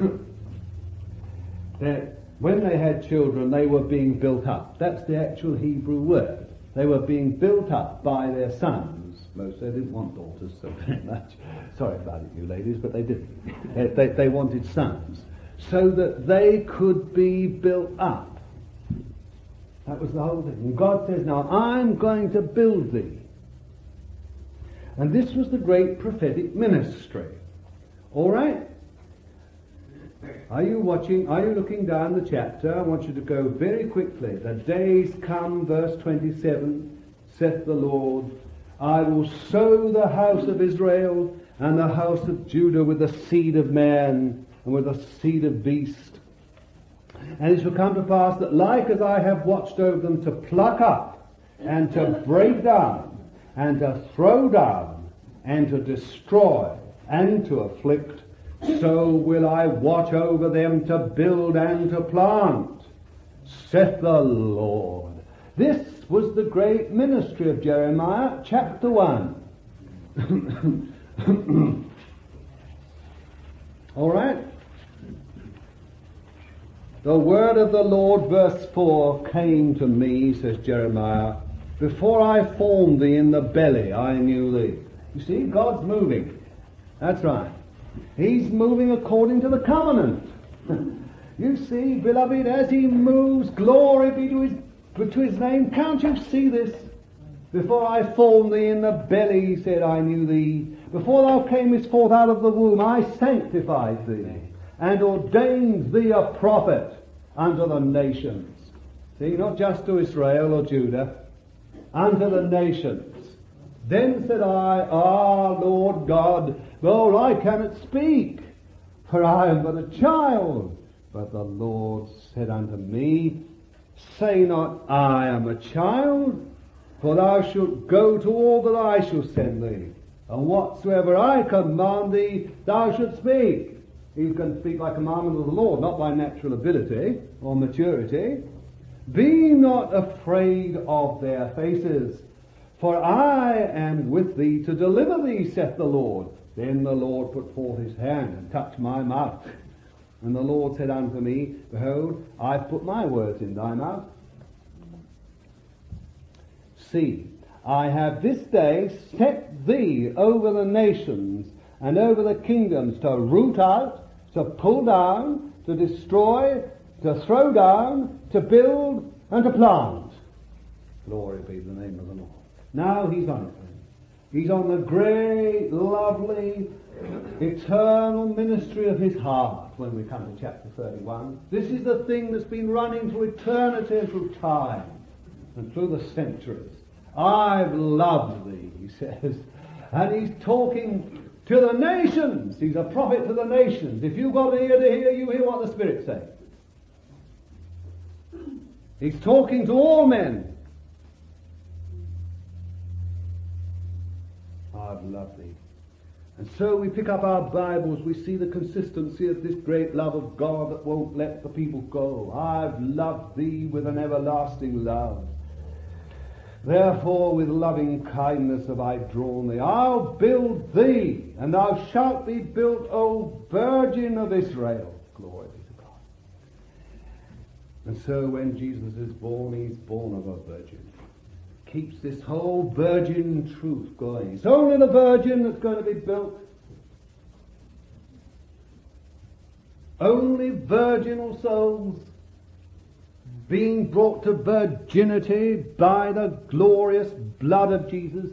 that when they had children, they were being built up. That's the actual Hebrew word. They were being built up by their sons. Most they didn't want daughters so very much. Sorry about it, you ladies, but they didn't. they, they, they wanted sons, so that they could be built up. That was the whole thing. And God says, now I'm going to build thee. And this was the great prophetic ministry. All right? Are you watching? Are you looking down the chapter? I want you to go very quickly. The days come, verse twenty-seven, saith the Lord, I will sow the house of Israel and the house of Judah with the seed of man and with the seed of beast. And it shall come to pass that like as I have watched over them to pluck up and to break down and to throw down and to destroy and to afflict, so will I watch over them to build and to plant, saith the Lord. This was the great ministry of Jeremiah, chapter one. All right? The word of the Lord, verse four, came to me, says Jeremiah, before I formed thee in the belly, I knew thee. You see, God's moving. That's right. He's moving according to the covenant. You see, beloved, as he moves, glory be to his, to his name. Can't you see this? Before I formed thee in the belly, he said, I knew thee. Before thou camest forth out of the womb, I sanctified thee, and ordained thee a prophet unto the nations. See, not just to Israel or Judah, unto the nations. Then said I, Ah, Lord God, behold, I cannot speak, for I am but a child. But the Lord said unto me, Say not, I am a child, for thou shalt go to all that I shall send thee, and whatsoever I command thee, thou shalt speak. He's going to speak by commandment of the Lord, not by natural ability or maturity. Be not afraid of their faces, for I am with thee to deliver thee, saith the Lord. Then the Lord put forth his hand and touched my mouth. And the Lord said unto me, Behold, I have put my words in thy mouth. See, I have this day set thee over the nations and over the kingdoms to root out, to pull down, to destroy, to throw down, to build, and to plant. Glory be to the name of the Lord. Now he's on it. He's on the great, lovely, eternal ministry of his heart when we come to chapter thirty-one. This is the thing that's been running through eternity and through time and through the centuries. I've loved thee, he says. And he's talking to the nations. He's a prophet to the nations. If you've got an ear to hear, you hear what the Spirit says. He's talking to all men. I've loved thee. And so we pick up our Bibles, we see the consistency of this great love of God that won't let the people go. I've loved thee with an everlasting love. Therefore with loving kindness have I drawn thee. I'll build thee, and thou shalt be built, O Virgin of Israel. Glory be to God. And so when Jesus is born, he's born of a virgin. Keeps this whole virgin truth going. It's only the virgin that's going to be built. Only virginal souls being brought to virginity by the glorious blood of Jesus.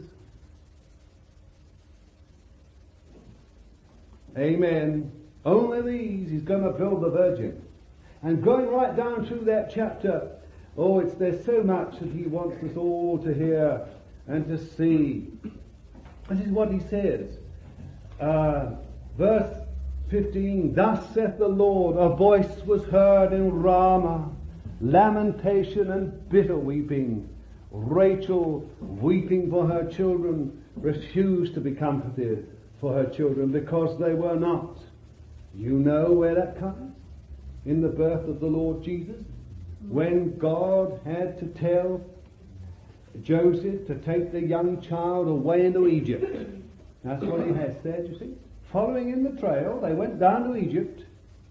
Amen. Only these he's going to build the virgin. And going right down through that chapter, oh, it's there's so much that he wants us all to hear. and to see. This is what he says. Uh, verse fifteen, thus saith the Lord, a voice was heard in Ramah, lamentation and bitter weeping. Rachel, weeping for her children, refused to be comforted for her children because they were not. You know where that comes? In the birth of the Lord Jesus, when God had to tell Joseph to take the young child away into Egypt. That's what he has said, you see. Following in the trail, they went down to Egypt.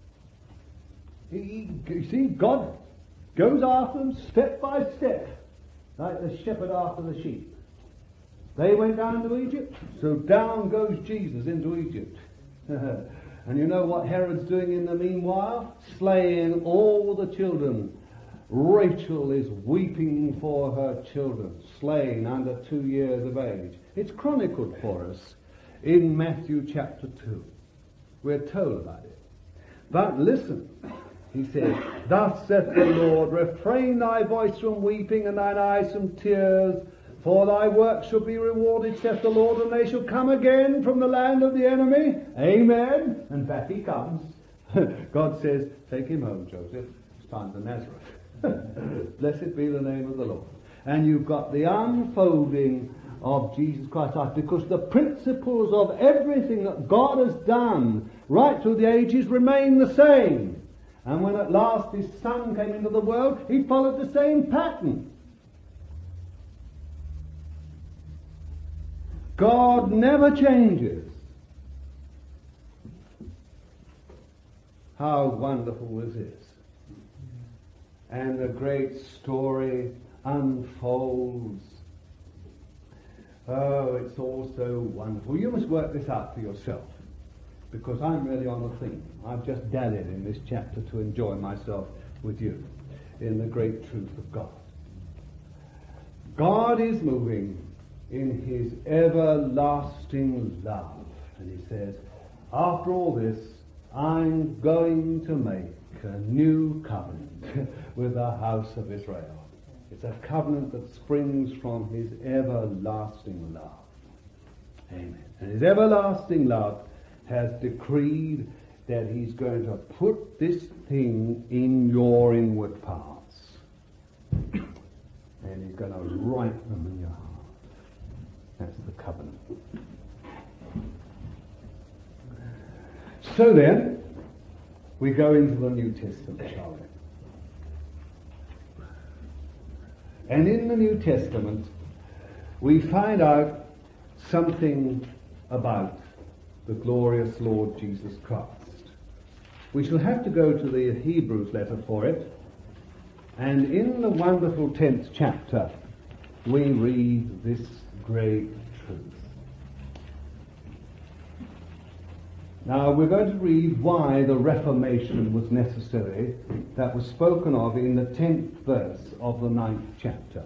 He, you see, God goes after them step by step, like the shepherd after the sheep. They went down to Egypt, so down goes Jesus into Egypt. And you know what Herod's doing in the meanwhile? Slaying all the children. Rachel is weeping for her children, slain under two years of age. It's chronicled for us in Matthew chapter two. We're told about it. But listen, he says, thus saith the Lord, refrain thy voice from weeping and thine eyes from tears, for thy work shall be rewarded, saith the Lord, and they shall come again from the land of the enemy. Amen. And back he comes. God says, take him home, Joseph. It's time to Nazareth. Blessed be the name of the Lord. And you've got the unfolding of Jesus Christ's life, because the principles of everything that God has done right through the ages remain the same. And when at last his Son came into the world, he followed the same pattern. God never changes. How wonderful is this? And the great story unfolds. Oh, it's all so wonderful. You must work this out for yourself, because I'm really on a theme. I've just dallied in this chapter to enjoy myself with you in the great truth of God. God is moving in his everlasting love. And he says, after all this, I'm going to make a new covenant with the house of Israel. It's a covenant that springs from his everlasting love. Amen. And his everlasting love has decreed that he's going to put this thing in your inward parts. And he's going to write them in your heart. That's the covenant. So then, we go into the New Testament, shall we? And in the New Testament, we find out something about the glorious Lord Jesus Christ. We shall have to go to the Hebrews letter for it. And in the wonderful tenth chapter, we read this great truth. Now, we're going to read why the Reformation was necessary, that was spoken of in the tenth verse of the ninth chapter.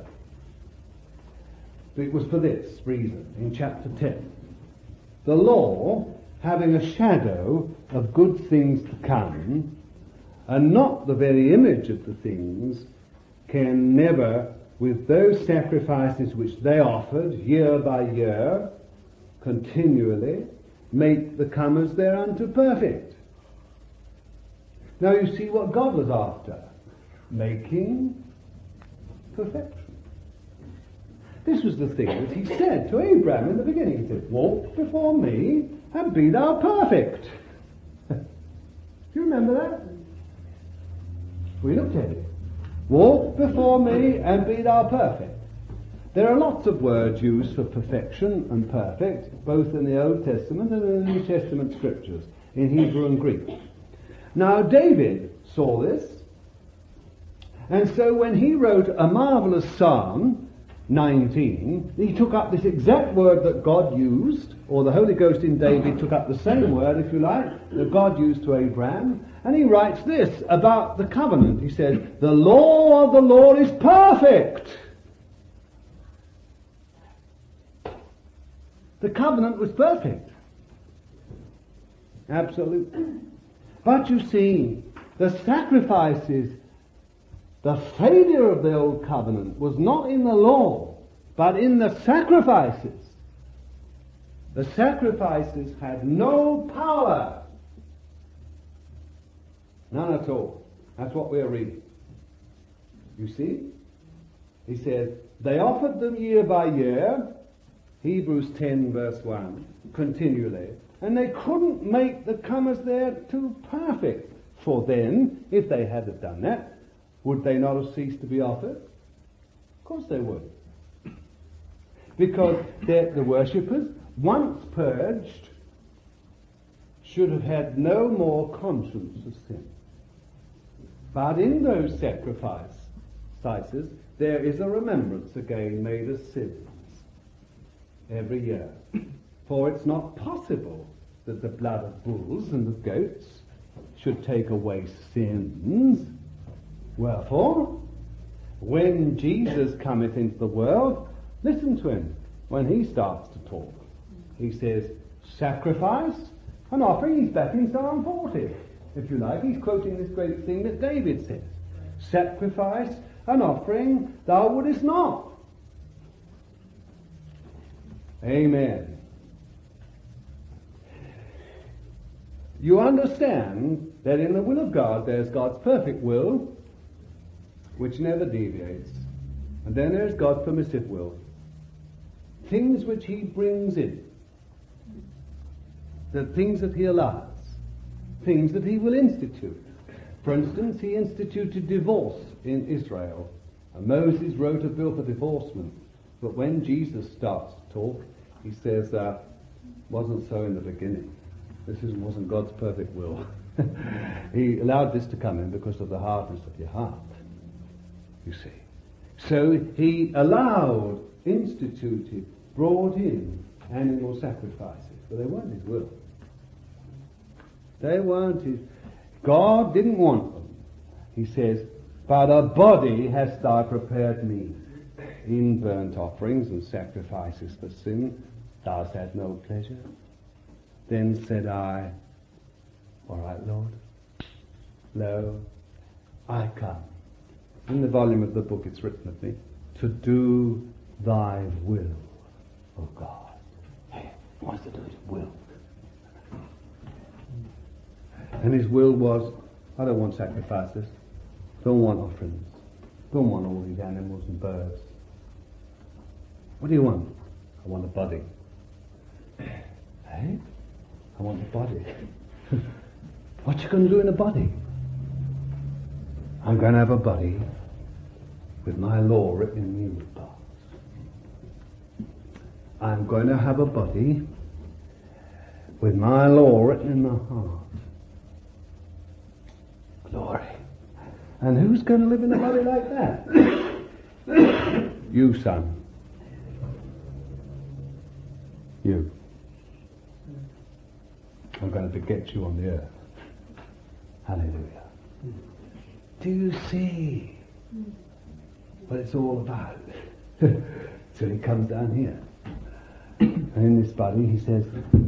It was for this reason, in chapter ten. The law, having a shadow of good things to come, and not the very image of the things, can never, with those sacrifices which they offered year by year, continually, make the comers thereunto perfect. Now you see what God was after. Making perfection. This was the thing that he said to Abraham in the beginning. He said, walk before me and be thou perfect. Do you remember that? We looked at it. Walk before me and be thou perfect. There are lots of words used for perfection and perfect, both in the Old Testament and in the New Testament scriptures, in Hebrew and Greek. Now David saw this, and so when he wrote a marvelous Psalm, nineteen, he took up this exact word that God used, or the Holy Ghost in David took up the same word, if you like, that God used to Abraham, and he writes this about the covenant. He says, the law of the Lord is perfect. The covenant was perfect. Absolutely. But you see, the sacrifices, the failure of the old covenant was not in the law, But in the sacrifices, the sacrifices had no power. None at all. That's what we're reading. You see? He says, they offered them year by year, Hebrews ten verse one, continually, and they couldn't make the comers there too perfect. For then, if they had done that, would they not have ceased to be offered? Of course they would. Because the worshippers, once purged, should have had no more conscience of sin. But in those sacrifices, there is a remembrance again made of sins every year. For it's not possible that the blood of bulls and of goats should take away sins. Wherefore, when Jesus cometh into the world, listen to him when he starts to talk. He says, sacrifice and offering. He's back in Psalm forty, if you like. He's quoting this great thing that David says. Sacrifice and offering thou wouldest not. Amen. You understand that in the will of God there's God's perfect will, which never deviates. And then there's God's permissive will. Things which he brings in. The things that he allows. Things that he will institute. For instance, he instituted divorce in Israel. And Moses wrote a bill for divorcement. But when Jesus starts to talk, he says, uh, wasn't so in the beginning. This is, wasn't God's perfect will. He allowed this to come in because of the hardness of your heart. You see. So he allowed, instituted, brought in animal sacrifices. But they weren't his will. They weren't his. God didn't want them. He says, but a body hast thou prepared me. In burnt offerings and sacrifices for sin, thou hast had no pleasure. Then said I, all right, Lord, lo, I come. In the volume of the book it's written of me, to do thy will, O God. Hey, he wants to do his will. And his will was, I don't want sacrifices, don't want offerings, don't want all these animals and birds. What do you want? I want a body. Hey? I want a body. What you going to do in a body? I'm going to have a body with my law written in the inward parts. I'm going to have a body with my law written in the heart. Glory. And who's going to live in a body like that? You, son. You. I'm going to beget you on the earth. Hallelujah. Do you see what it's all about? So he comes down here. And in this body he says,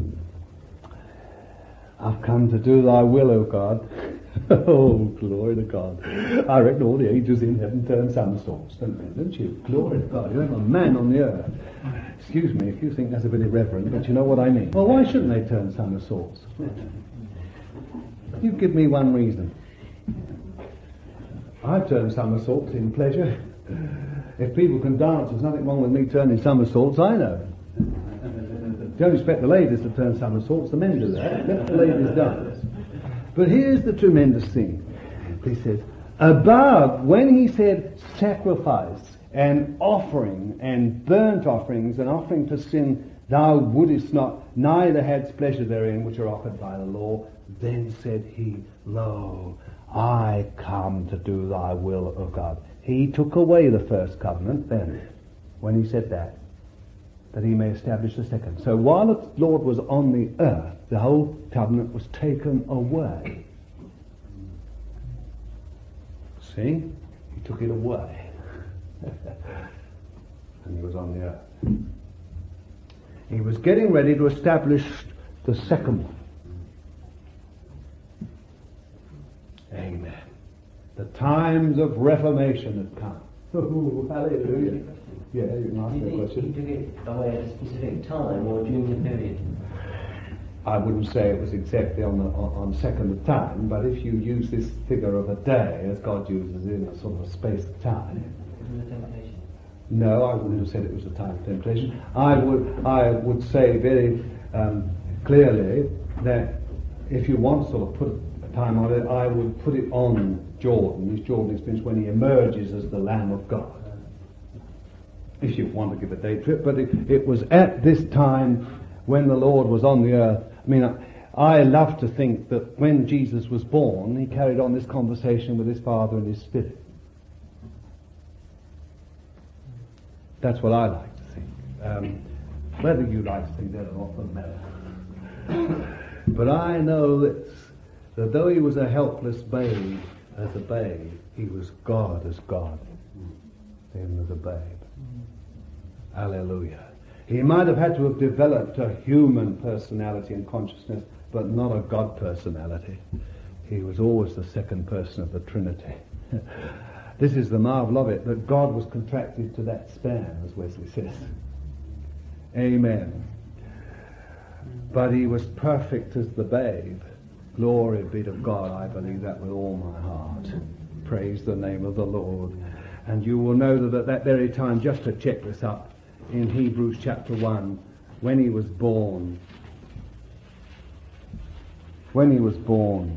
I've come to do thy will, O God. Oh, glory to God. I reckon all the angels in heaven turn somersaults, don't they? Don't you? Glory to God. You have a man on the earth. Excuse me if you think that's a bit irreverent, but you know what I mean. Well, why shouldn't they turn somersaults? You give me one reason. I turn somersaults in pleasure. If people can dance, there's nothing wrong with me turning somersaults, I know. Don't expect the ladies to turn somersaults, the men do that. Let the ladies dance. But here's the tremendous thing. He says, above, when he said sacrifice and offering and burnt offerings and offering for sin, thou wouldest not, neither hadst pleasure therein, which are offered by the law. Then said he, lo, I come to do thy will, O God. He took away the first covenant then, when he said that, that he may establish the second. So while the Lord was on the earth, the whole covenant was taken away. See? He took it away. And he was on the earth. He was getting ready to establish the second one. Amen. The times of reformation had come. Oh, hallelujah. Yeah, you can ask Do you that think question. he took it away at a specific time or during the period? I wouldn't say it was exactly on the on, on second of time, but if you use this figure of a day as God uses in a sort of a space of time. From the temptation? No, I wouldn't have said it was a time of temptation. I would I would say very um, clearly that if you want to sort of put a time on it, I would put it on Jordan, his Jordan experience when he emerges as the Lamb of God. If you want to give a date to it, but it, it was at this time when the Lord was on the earth. I mean, I, I love to think that when Jesus was born, he carried on this conversation with his Father and his Spirit. That's what I like to think. Um, whether you like to think that or not doesn't matter. But I know that, that though he was a helpless babe, as a babe, he was God as God, even as a babe. Hallelujah. He might have had to have developed a human personality and consciousness, but not a God personality. He was always the second person of the Trinity. This is the marvel of it, that God was contracted to that span, as Wesley says. Amen. But he was perfect as the babe. Glory be to God, I believe that with all my heart. Praise the name of the Lord. And you will know that at that very time, just to check this up, in Hebrews chapter one, when he was born, when he was born,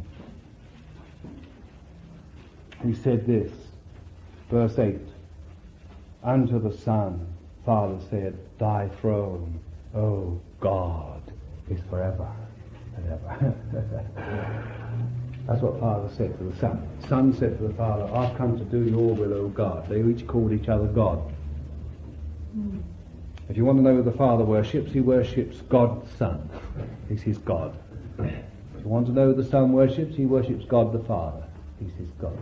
he said this, verse eight, unto the Son, Father said, thy throne, O God, is forever and ever. That's what Father said to the Son. Son said to the Father, I've come to do your will, O God. They each called each other God. Mm. If you want to know who the Father worships, he worships God the Son. He's his God. If you want to know who the Son worships, he worships God the Father. He's his God.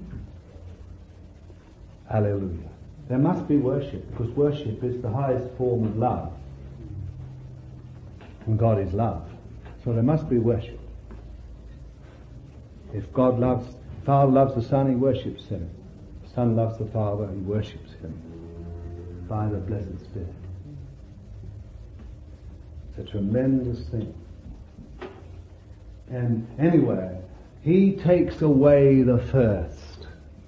Hallelujah. There must be worship, because worship is the highest form of love. And God is love. So there must be worship. If God loves, Father loves the Son, he worships him. The Son loves the Father, he worships him by the blessed Spirit. It's a tremendous thing. And anyway, he takes away the first.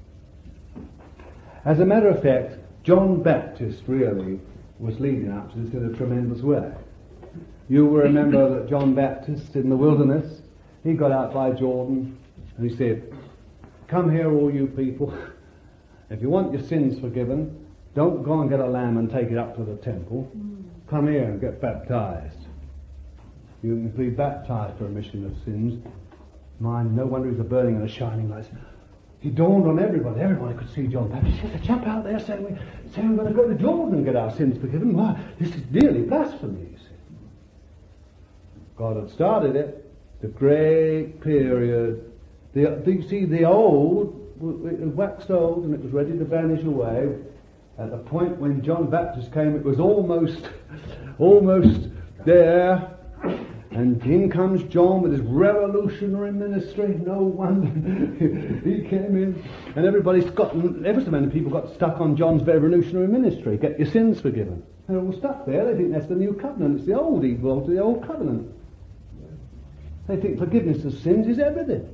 As a matter of fact, John Baptist really was leading up to this in a tremendous way. You will remember that John Baptist in the wilderness, he got out by Jordan and he said, come here all you people, if you want your sins forgiven, don't go and get a lamb and take it up to the temple. Come here and get baptized. You can be baptized for remission of sins. Mind, no wonder he's a burning and a shining light. He dawned on everybody. Everybody could see John Baptist. He said, a chap out there saying, we, saying we're going to go to Jordan and get our sins forgiven. Why, this is nearly blasphemy, you see. God had started it. The great period. The, the, you see, the old, it waxed old and it was ready to vanish away. At the point when John Baptist came, it was almost, almost there. And in comes John with his revolutionary ministry. No wonder he came in, and everybody's got, ever so many people got stuck on John's revolutionary ministry. Get your sins forgiven. They're all stuck there. They think that's the new covenant. It's the old evil to the old covenant. They think forgiveness of sins is everything.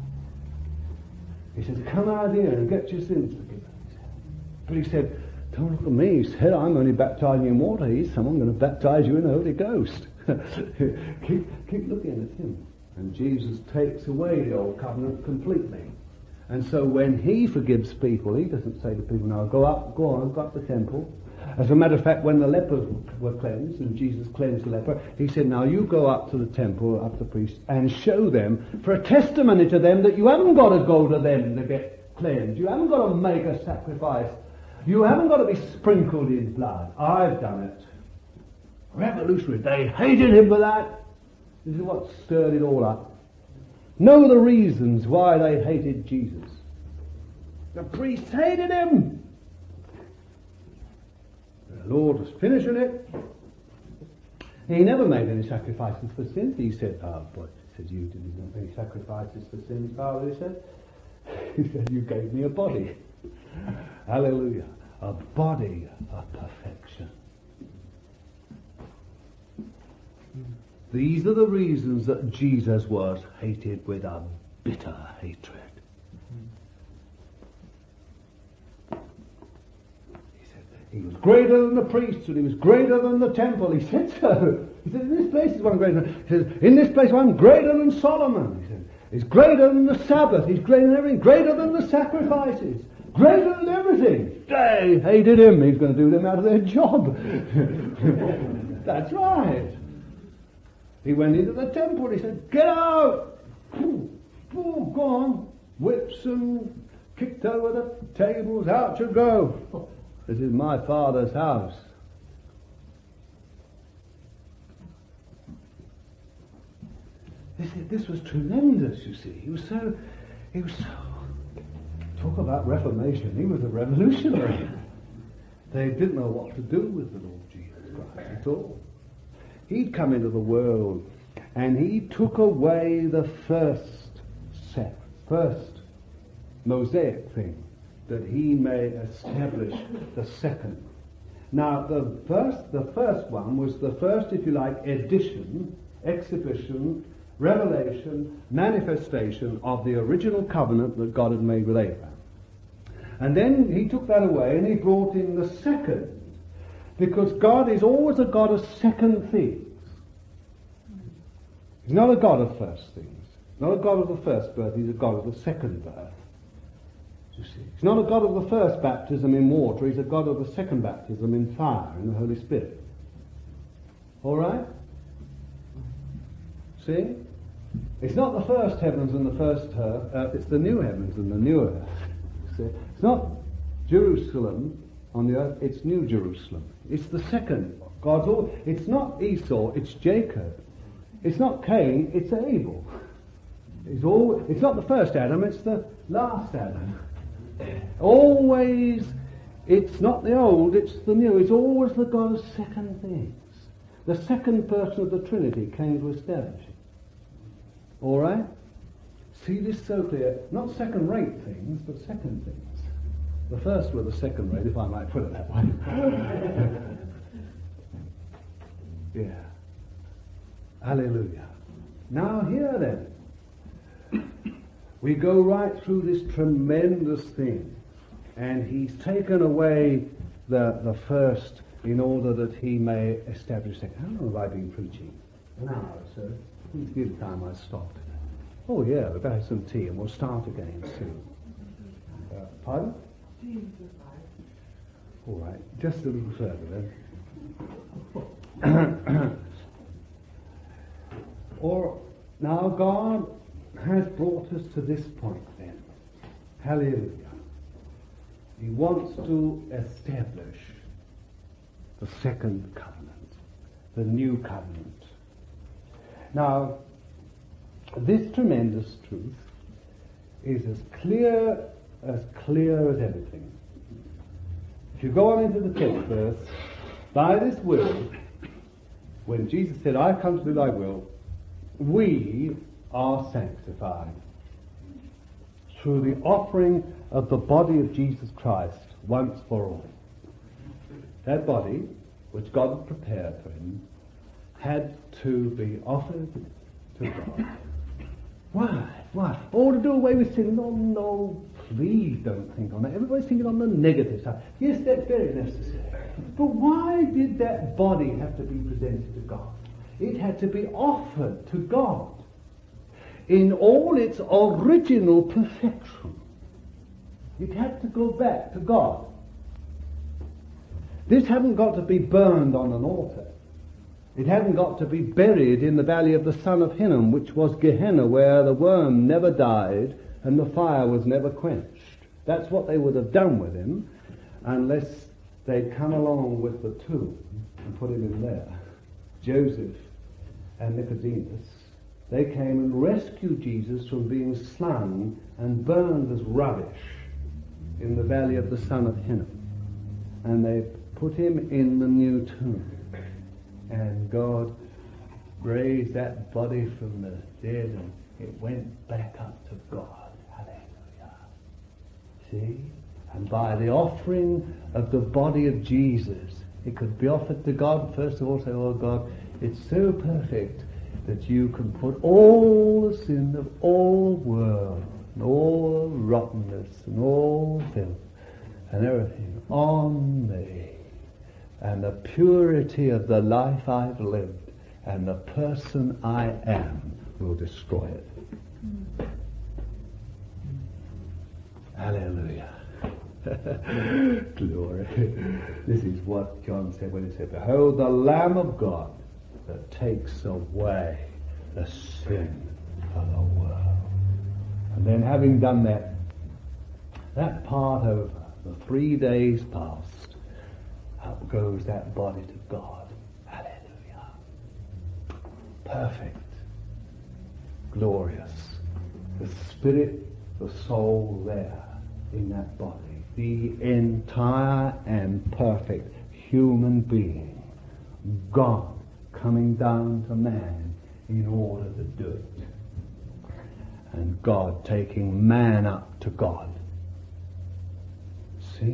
He said, come out here and get your sins forgiven. But he said, don't look at me. He said, I'm only baptizing you in water. He's someone going to baptize you in the Holy Ghost. keep, keep looking at him. And Jesus takes away the old covenant completely. And so when he forgives people, he doesn't say to people, now go up, go on, go up the temple. As a matter of fact, when the lepers were cleansed, and Jesus cleansed the leper, he said, now you go up to the temple, up to the priest, and show them, for a testimony to them, that you haven't got to go to them to get cleansed. You haven't got to make a sacrifice. You haven't got to be sprinkled in blood. I've done it. Revolutionary. They hated him for that. This is what stirred it all up. Know the reasons why they hated Jesus. The priests hated him. The Lord was finishing it. He never made any sacrifices for sins. He said, oh, but he said, you didn't make any sacrifices for sins, Father, he said. He said, you gave me a body. Hallelujah. A body of perfection. These are the reasons that Jesus was hated with a bitter hatred. He said he was greater than the priesthood, he was greater than the temple. He said so. He said, in this place is one greater than, he said, in this place I'm greater than Solomon. He said, he's greater than the Sabbath, he's greater than everything, greater than the sacrifices, greater than everything. They hated him, he's going to do them out of their job. That's right. He went into the temple, he said, get out! Oh, go on. Whips and kicked over the tables, out you go. This is my Father's house. This, this was tremendous, you see. He was so, he was so, talk about Reformation, he was a revolutionary. They didn't know what to do with the Lord Jesus Christ at all. He'd come into the world and he took away the first set, first Mosaic thing, that he may establish the second. Now, the first, the first one was the first, if you like, edition, exhibition, revelation, manifestation of the original covenant that God had made with Abraham. And then he took that away and he brought in the second. Because God is always a God of second things. He's not a God of first things. Not a God of the first birth, he's a God of the second birth. You see. He's not a God of the first baptism in water, he's a God of the second baptism in fire, in the Holy Spirit. Alright? See? It's not the first heavens and the first earth, it's the new heavens and the new earth. See? It's not Jerusalem on the earth, it's New Jerusalem. It's the second. God's all. It's not Esau, it's Jacob. It's not Cain, it's Abel. It's all. It's not the first Adam, it's the last Adam. Always, it's not the old, it's the new. It's always the God of second things. The second person of the Trinity came to establish it. All right? See this so clear. Not second-rate things, but second things. The first were the second rate, if I might put it that way. Yeah. Hallelujah. Now here then, we go right through this tremendous thing, and he's taken away the the first in order that he may establish second. How long have I been preaching? An hour, sir. It's the time I stopped. Oh yeah, we've had some tea and we'll start again soon. Uh, pardon? All right, just a little further then. Or now God has brought us to this point then. Hallelujah. He wants to establish the second covenant, the new covenant. Now, this tremendous truth is as clear as clear as everything. If you go on into the tenth verse, by this will, when Jesus said, I come to do thy will, we are sanctified through the offering of the body of Jesus Christ once for all. That body, which God had prepared for him, had to be offered to God. Why? Why? All to do away with sin? No, no, please don't think on that. Everybody's thinking on the negative side. Yes, that's very necessary. But why did that body have to be presented to God? It had to be offered to God in all its original perfection. It had to go back to God. This hadn't got to be burned on an altar. It hadn't got to be buried in the valley of the son of Hinnom, which was Gehenna, where the worm never died and the fire was never quenched. That's what they would have done with him, unless they'd come along with the tomb and put him in there. Joseph and Nicodemus, they came and rescued Jesus from being slung and burned as rubbish in the valley of the son of Hinnom. And they put him in the new tomb. And God raised that body from the dead and it went back up to God. Hallelujah. See? And by the offering of the body of Jesus, it could be offered to God. First of all, say, oh God, it's so perfect that you can put all the sin of all world, and all rottenness, and all filth, and everything on me. And the purity of the life I've lived, and the person I am, will destroy it. Hallelujah. Glory. This is what John said when he said, behold the Lamb of God that takes away the sin of the world. And then having done that, that part over, the three days past, up goes that body to God. Hallelujah. Perfect. Glorious. The spirit, the soul there in that body. The entire and perfect human being. God coming down to man in order to do it. And God taking man up to God. See?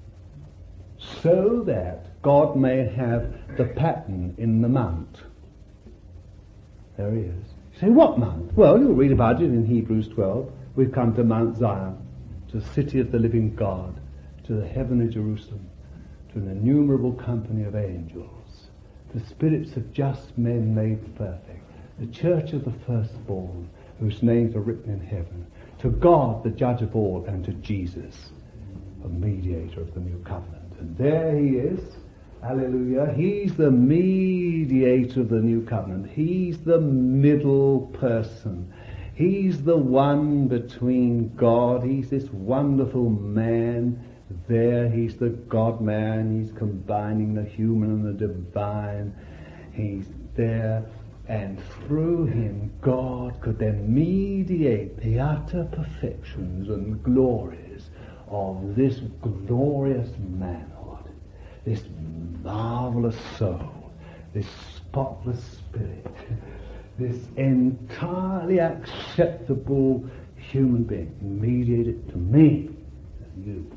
So that God may have the pattern in the mount. There he is. You say, what mount? Well, you'll read about it in Hebrews twelve. We've come to Mount Zion, to the city of the living God, to the heavenly Jerusalem, to an innumerable company of angels, the spirits of just men made perfect, the church of the firstborn, whose names are written in heaven, to God, the judge of all, and to Jesus, a mediator of the new covenant. And there he is. Hallelujah. He's the mediator of the new covenant. He's the middle person. He's the one between God. He's this wonderful man. There he's the God-man. He's combining the human and the divine. He's there. And through him, God could then mediate the utter perfections and glories of this glorious manhood, this marvelous soul, this spotless spirit, this entirely acceptable human being. Mediate it to me and you.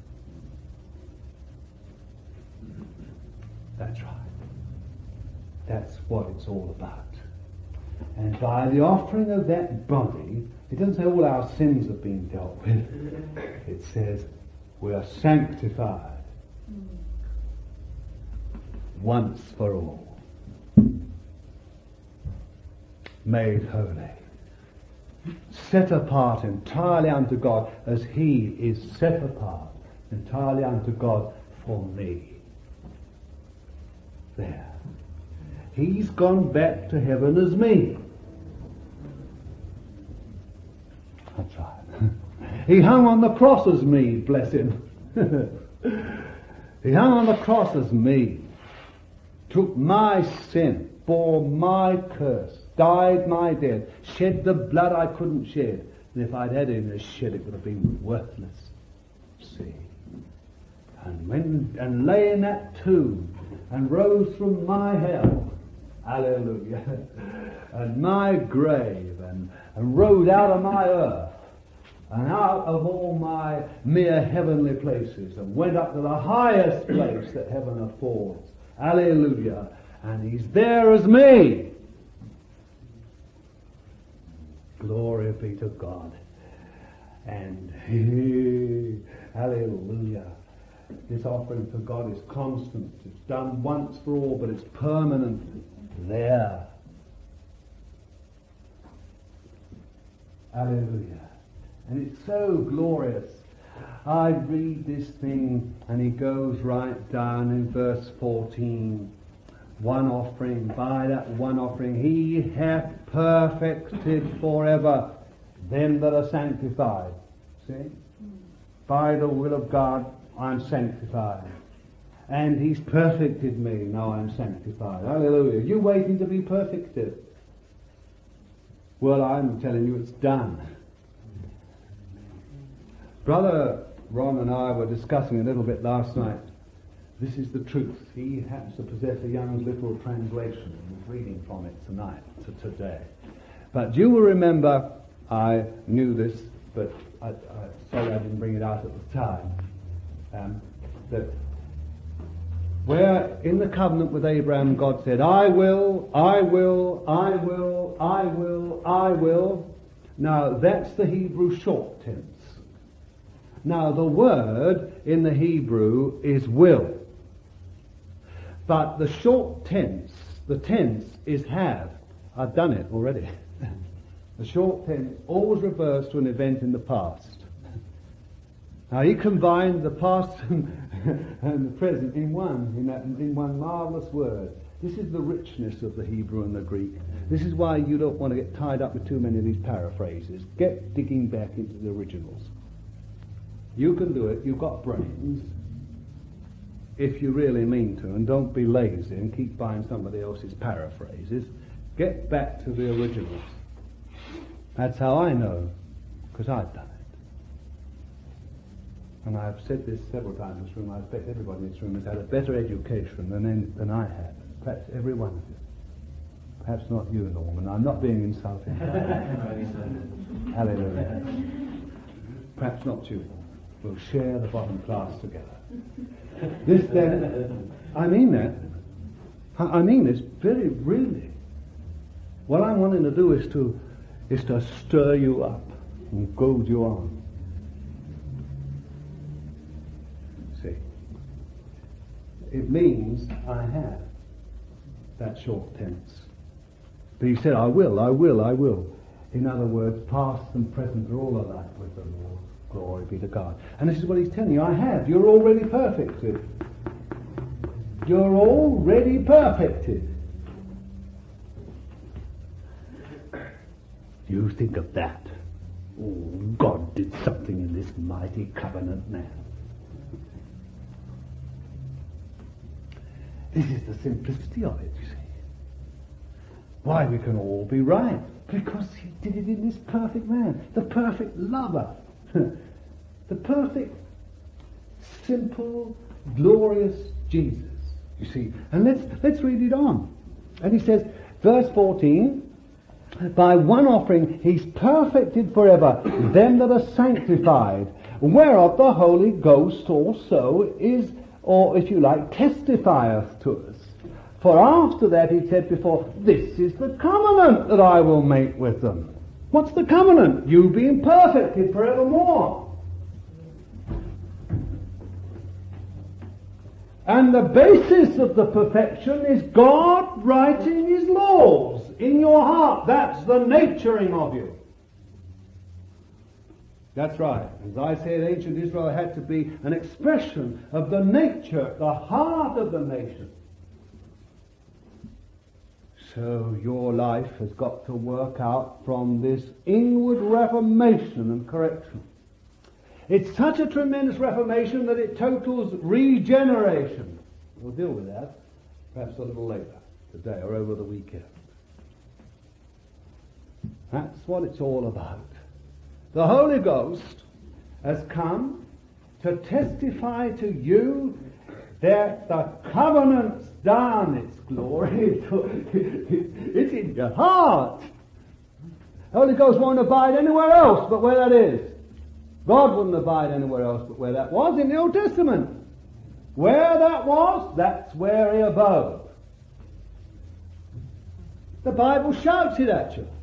That's right. That's what it's all about. And by the offering of that body, it doesn't say all our sins have been dealt with. It says we are sanctified once for all, made holy, set apart entirely unto God, as he is set apart entirely unto God for me. There. He's gone back to heaven as me. That's right. He hung on the cross as me, bless him. He hung on the cross as me. Took my sin, bore my curse, died my death, shed the blood I couldn't shed. And if I'd had him to shed, it would have been worthless. See? And when and lay in that tomb and rose from my hell, hallelujah, and my grave, and, and rose out of my earth, and out of all my mere heavenly places, and went up to the highest place that heaven affords. Hallelujah. And he's there as me. Glory be to God. And he, hallelujah. This offering for God is constant. It's done once for all, but it's permanent there. Hallelujah. And it's so glorious. I read this thing, and he goes right down in verse fourteen. One offering, by that one offering, he hath perfected forever them that are sanctified. See? By the will of God, I'm sanctified. And he's perfected me, now I'm sanctified. Hallelujah. You waiting to be perfected? Well, I'm telling you it's done. Brother Ron and I were discussing a little bit last night. This is the truth. He happens to possess a Young's Literal Translation, and was reading from it tonight, to today. But you will remember, I knew this, but I, I, sorry I didn't bring it out at the time. Um, that where in the covenant with Abraham God said, I will, I will, I will, I will, I will. Now that's the Hebrew short tense. Now the word in the Hebrew is will. But the short tense, the tense is have. I've done it already. The short tense always refers to an event in the past. Now he combined the past and, and the present in one, in, that, in one marvellous word. This is the richness of the Hebrew and the Greek. This is why you don't want to get tied up with too many of these paraphrases. Get digging back into the originals. You can do it, you've got brains, if you really mean to, and don't be lazy and keep buying somebody else's paraphrases. Get back to the originals. That's how I know, because I've done it. And I've said this several times in this room. I expect everybody in this room has had a better education than any, than I have. Perhaps every one of you. Perhaps not you, Norman. I'm not being insulting. Hallelujah. Perhaps not you. We'll share the bottom class together. This then, I mean that. I I mean this very really. What I'm wanting to do is to is to stir you up and goad you on. See, it means I have that short tense. But he said, I will, I will, I will. In other words, past and present are all alike with the Lord. Glory be to God. And this is what he's telling you. I have. You're already perfected. You're already perfected. You think of that. Oh, God did something in this mighty covenant now. This is the simplicity of it, you see. Why we can all be right. Because he did it in this perfect man. The perfect lover. The perfect, simple, glorious Jesus. You see. And let's let's read it on. And he says, verse fourteen, by one offering he's perfected forever them that are sanctified, whereof the Holy Ghost also is, or if you like, testifieth to us. For after that he said before, this is the covenant that I will make with them. What's the covenant? You being perfected forevermore. And the basis of the perfection is God writing his laws in your heart. That's the naturing of you. That's right. As I said, ancient Israel had to be an expression of the nature, the heart of the nation. So your life has got to work out from this inward reformation and correction. It's such a tremendous reformation that it totals regeneration. We'll deal with that perhaps a little later, today or over the weekend. That's what it's all about. The Holy Ghost has come to testify to you that the covenant's done its glory. It's in your heart. The Holy Ghost won't abide anywhere else but where that is. God wouldn't abide anywhere else but where that was in the Old Testament. Where that was, that's where he abode. The Bible shouts it at you.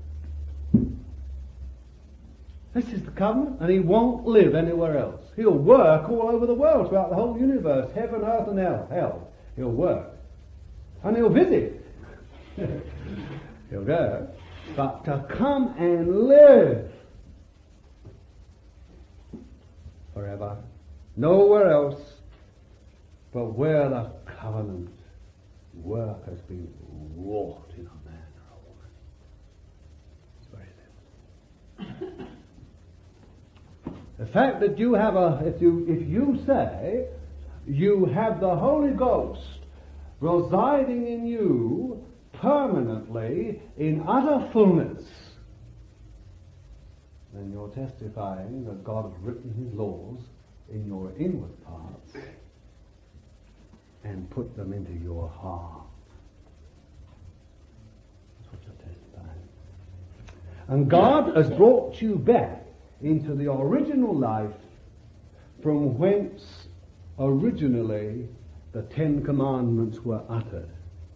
This is the covenant, and he won't live anywhere else. He'll work all over the world, throughout the whole universe, heaven, earth, and hell. hell. He'll work. And he'll visit. He'll go. But to come and live forever, nowhere else but where the covenant work has been wrought in a man or a woman. It's very simple. The fact that you have a, if you if you say you have the Holy Ghost residing in you permanently in utter fullness, then you're testifying that God has written his laws in your inward parts and put them into your heart. That's what you're testifying. And God has brought you back into the original life from whence originally the Ten Commandments were uttered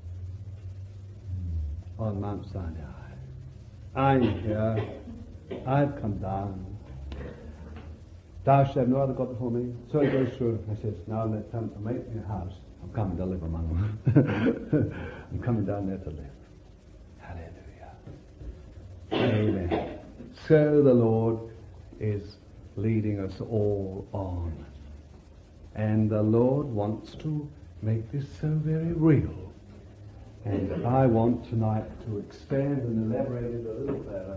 on Mount Sinai. I'm here. I've come down. Thou shalt have no other God before me. So it goes through. I says, now let's come to make me a house. I'm coming to live among them. I'm coming down there to live. Hallelujah. Amen. So the Lord is leading us all on. And the Lord wants to make this so very real. And I want tonight to expand and elaborate it a little better.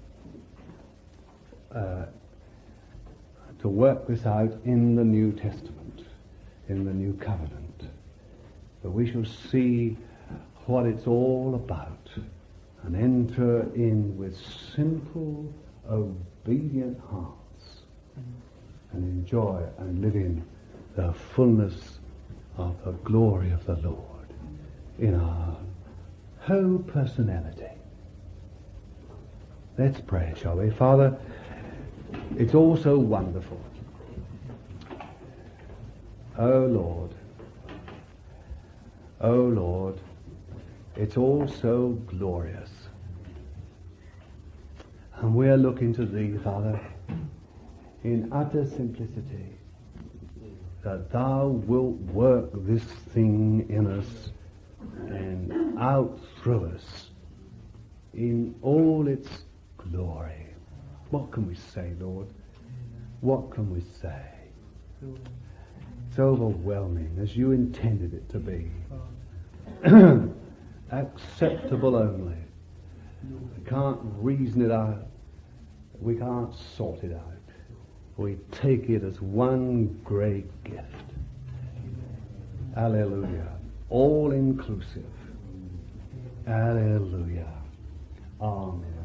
Uh, to work this out in the New Testament, in the New Covenant. So we shall see what it's all about and enter in with simple, obedient hearts and enjoy and live in the fullness of the glory of the Lord in our whole personality. Let's pray, shall we? Father, it's all so wonderful. Oh Lord, oh Lord, it's all so glorious. And we're looking to Thee, Father, in utter simplicity, that Thou wilt work this thing in us and out through us in all its glory. What can we say, Lord? What can we say? It's overwhelming, as You intended it to be. Acceptable only. We can't reason it out. We can't sort it out. We take it as one great gift. Hallelujah. All inclusive. Hallelujah. Amen.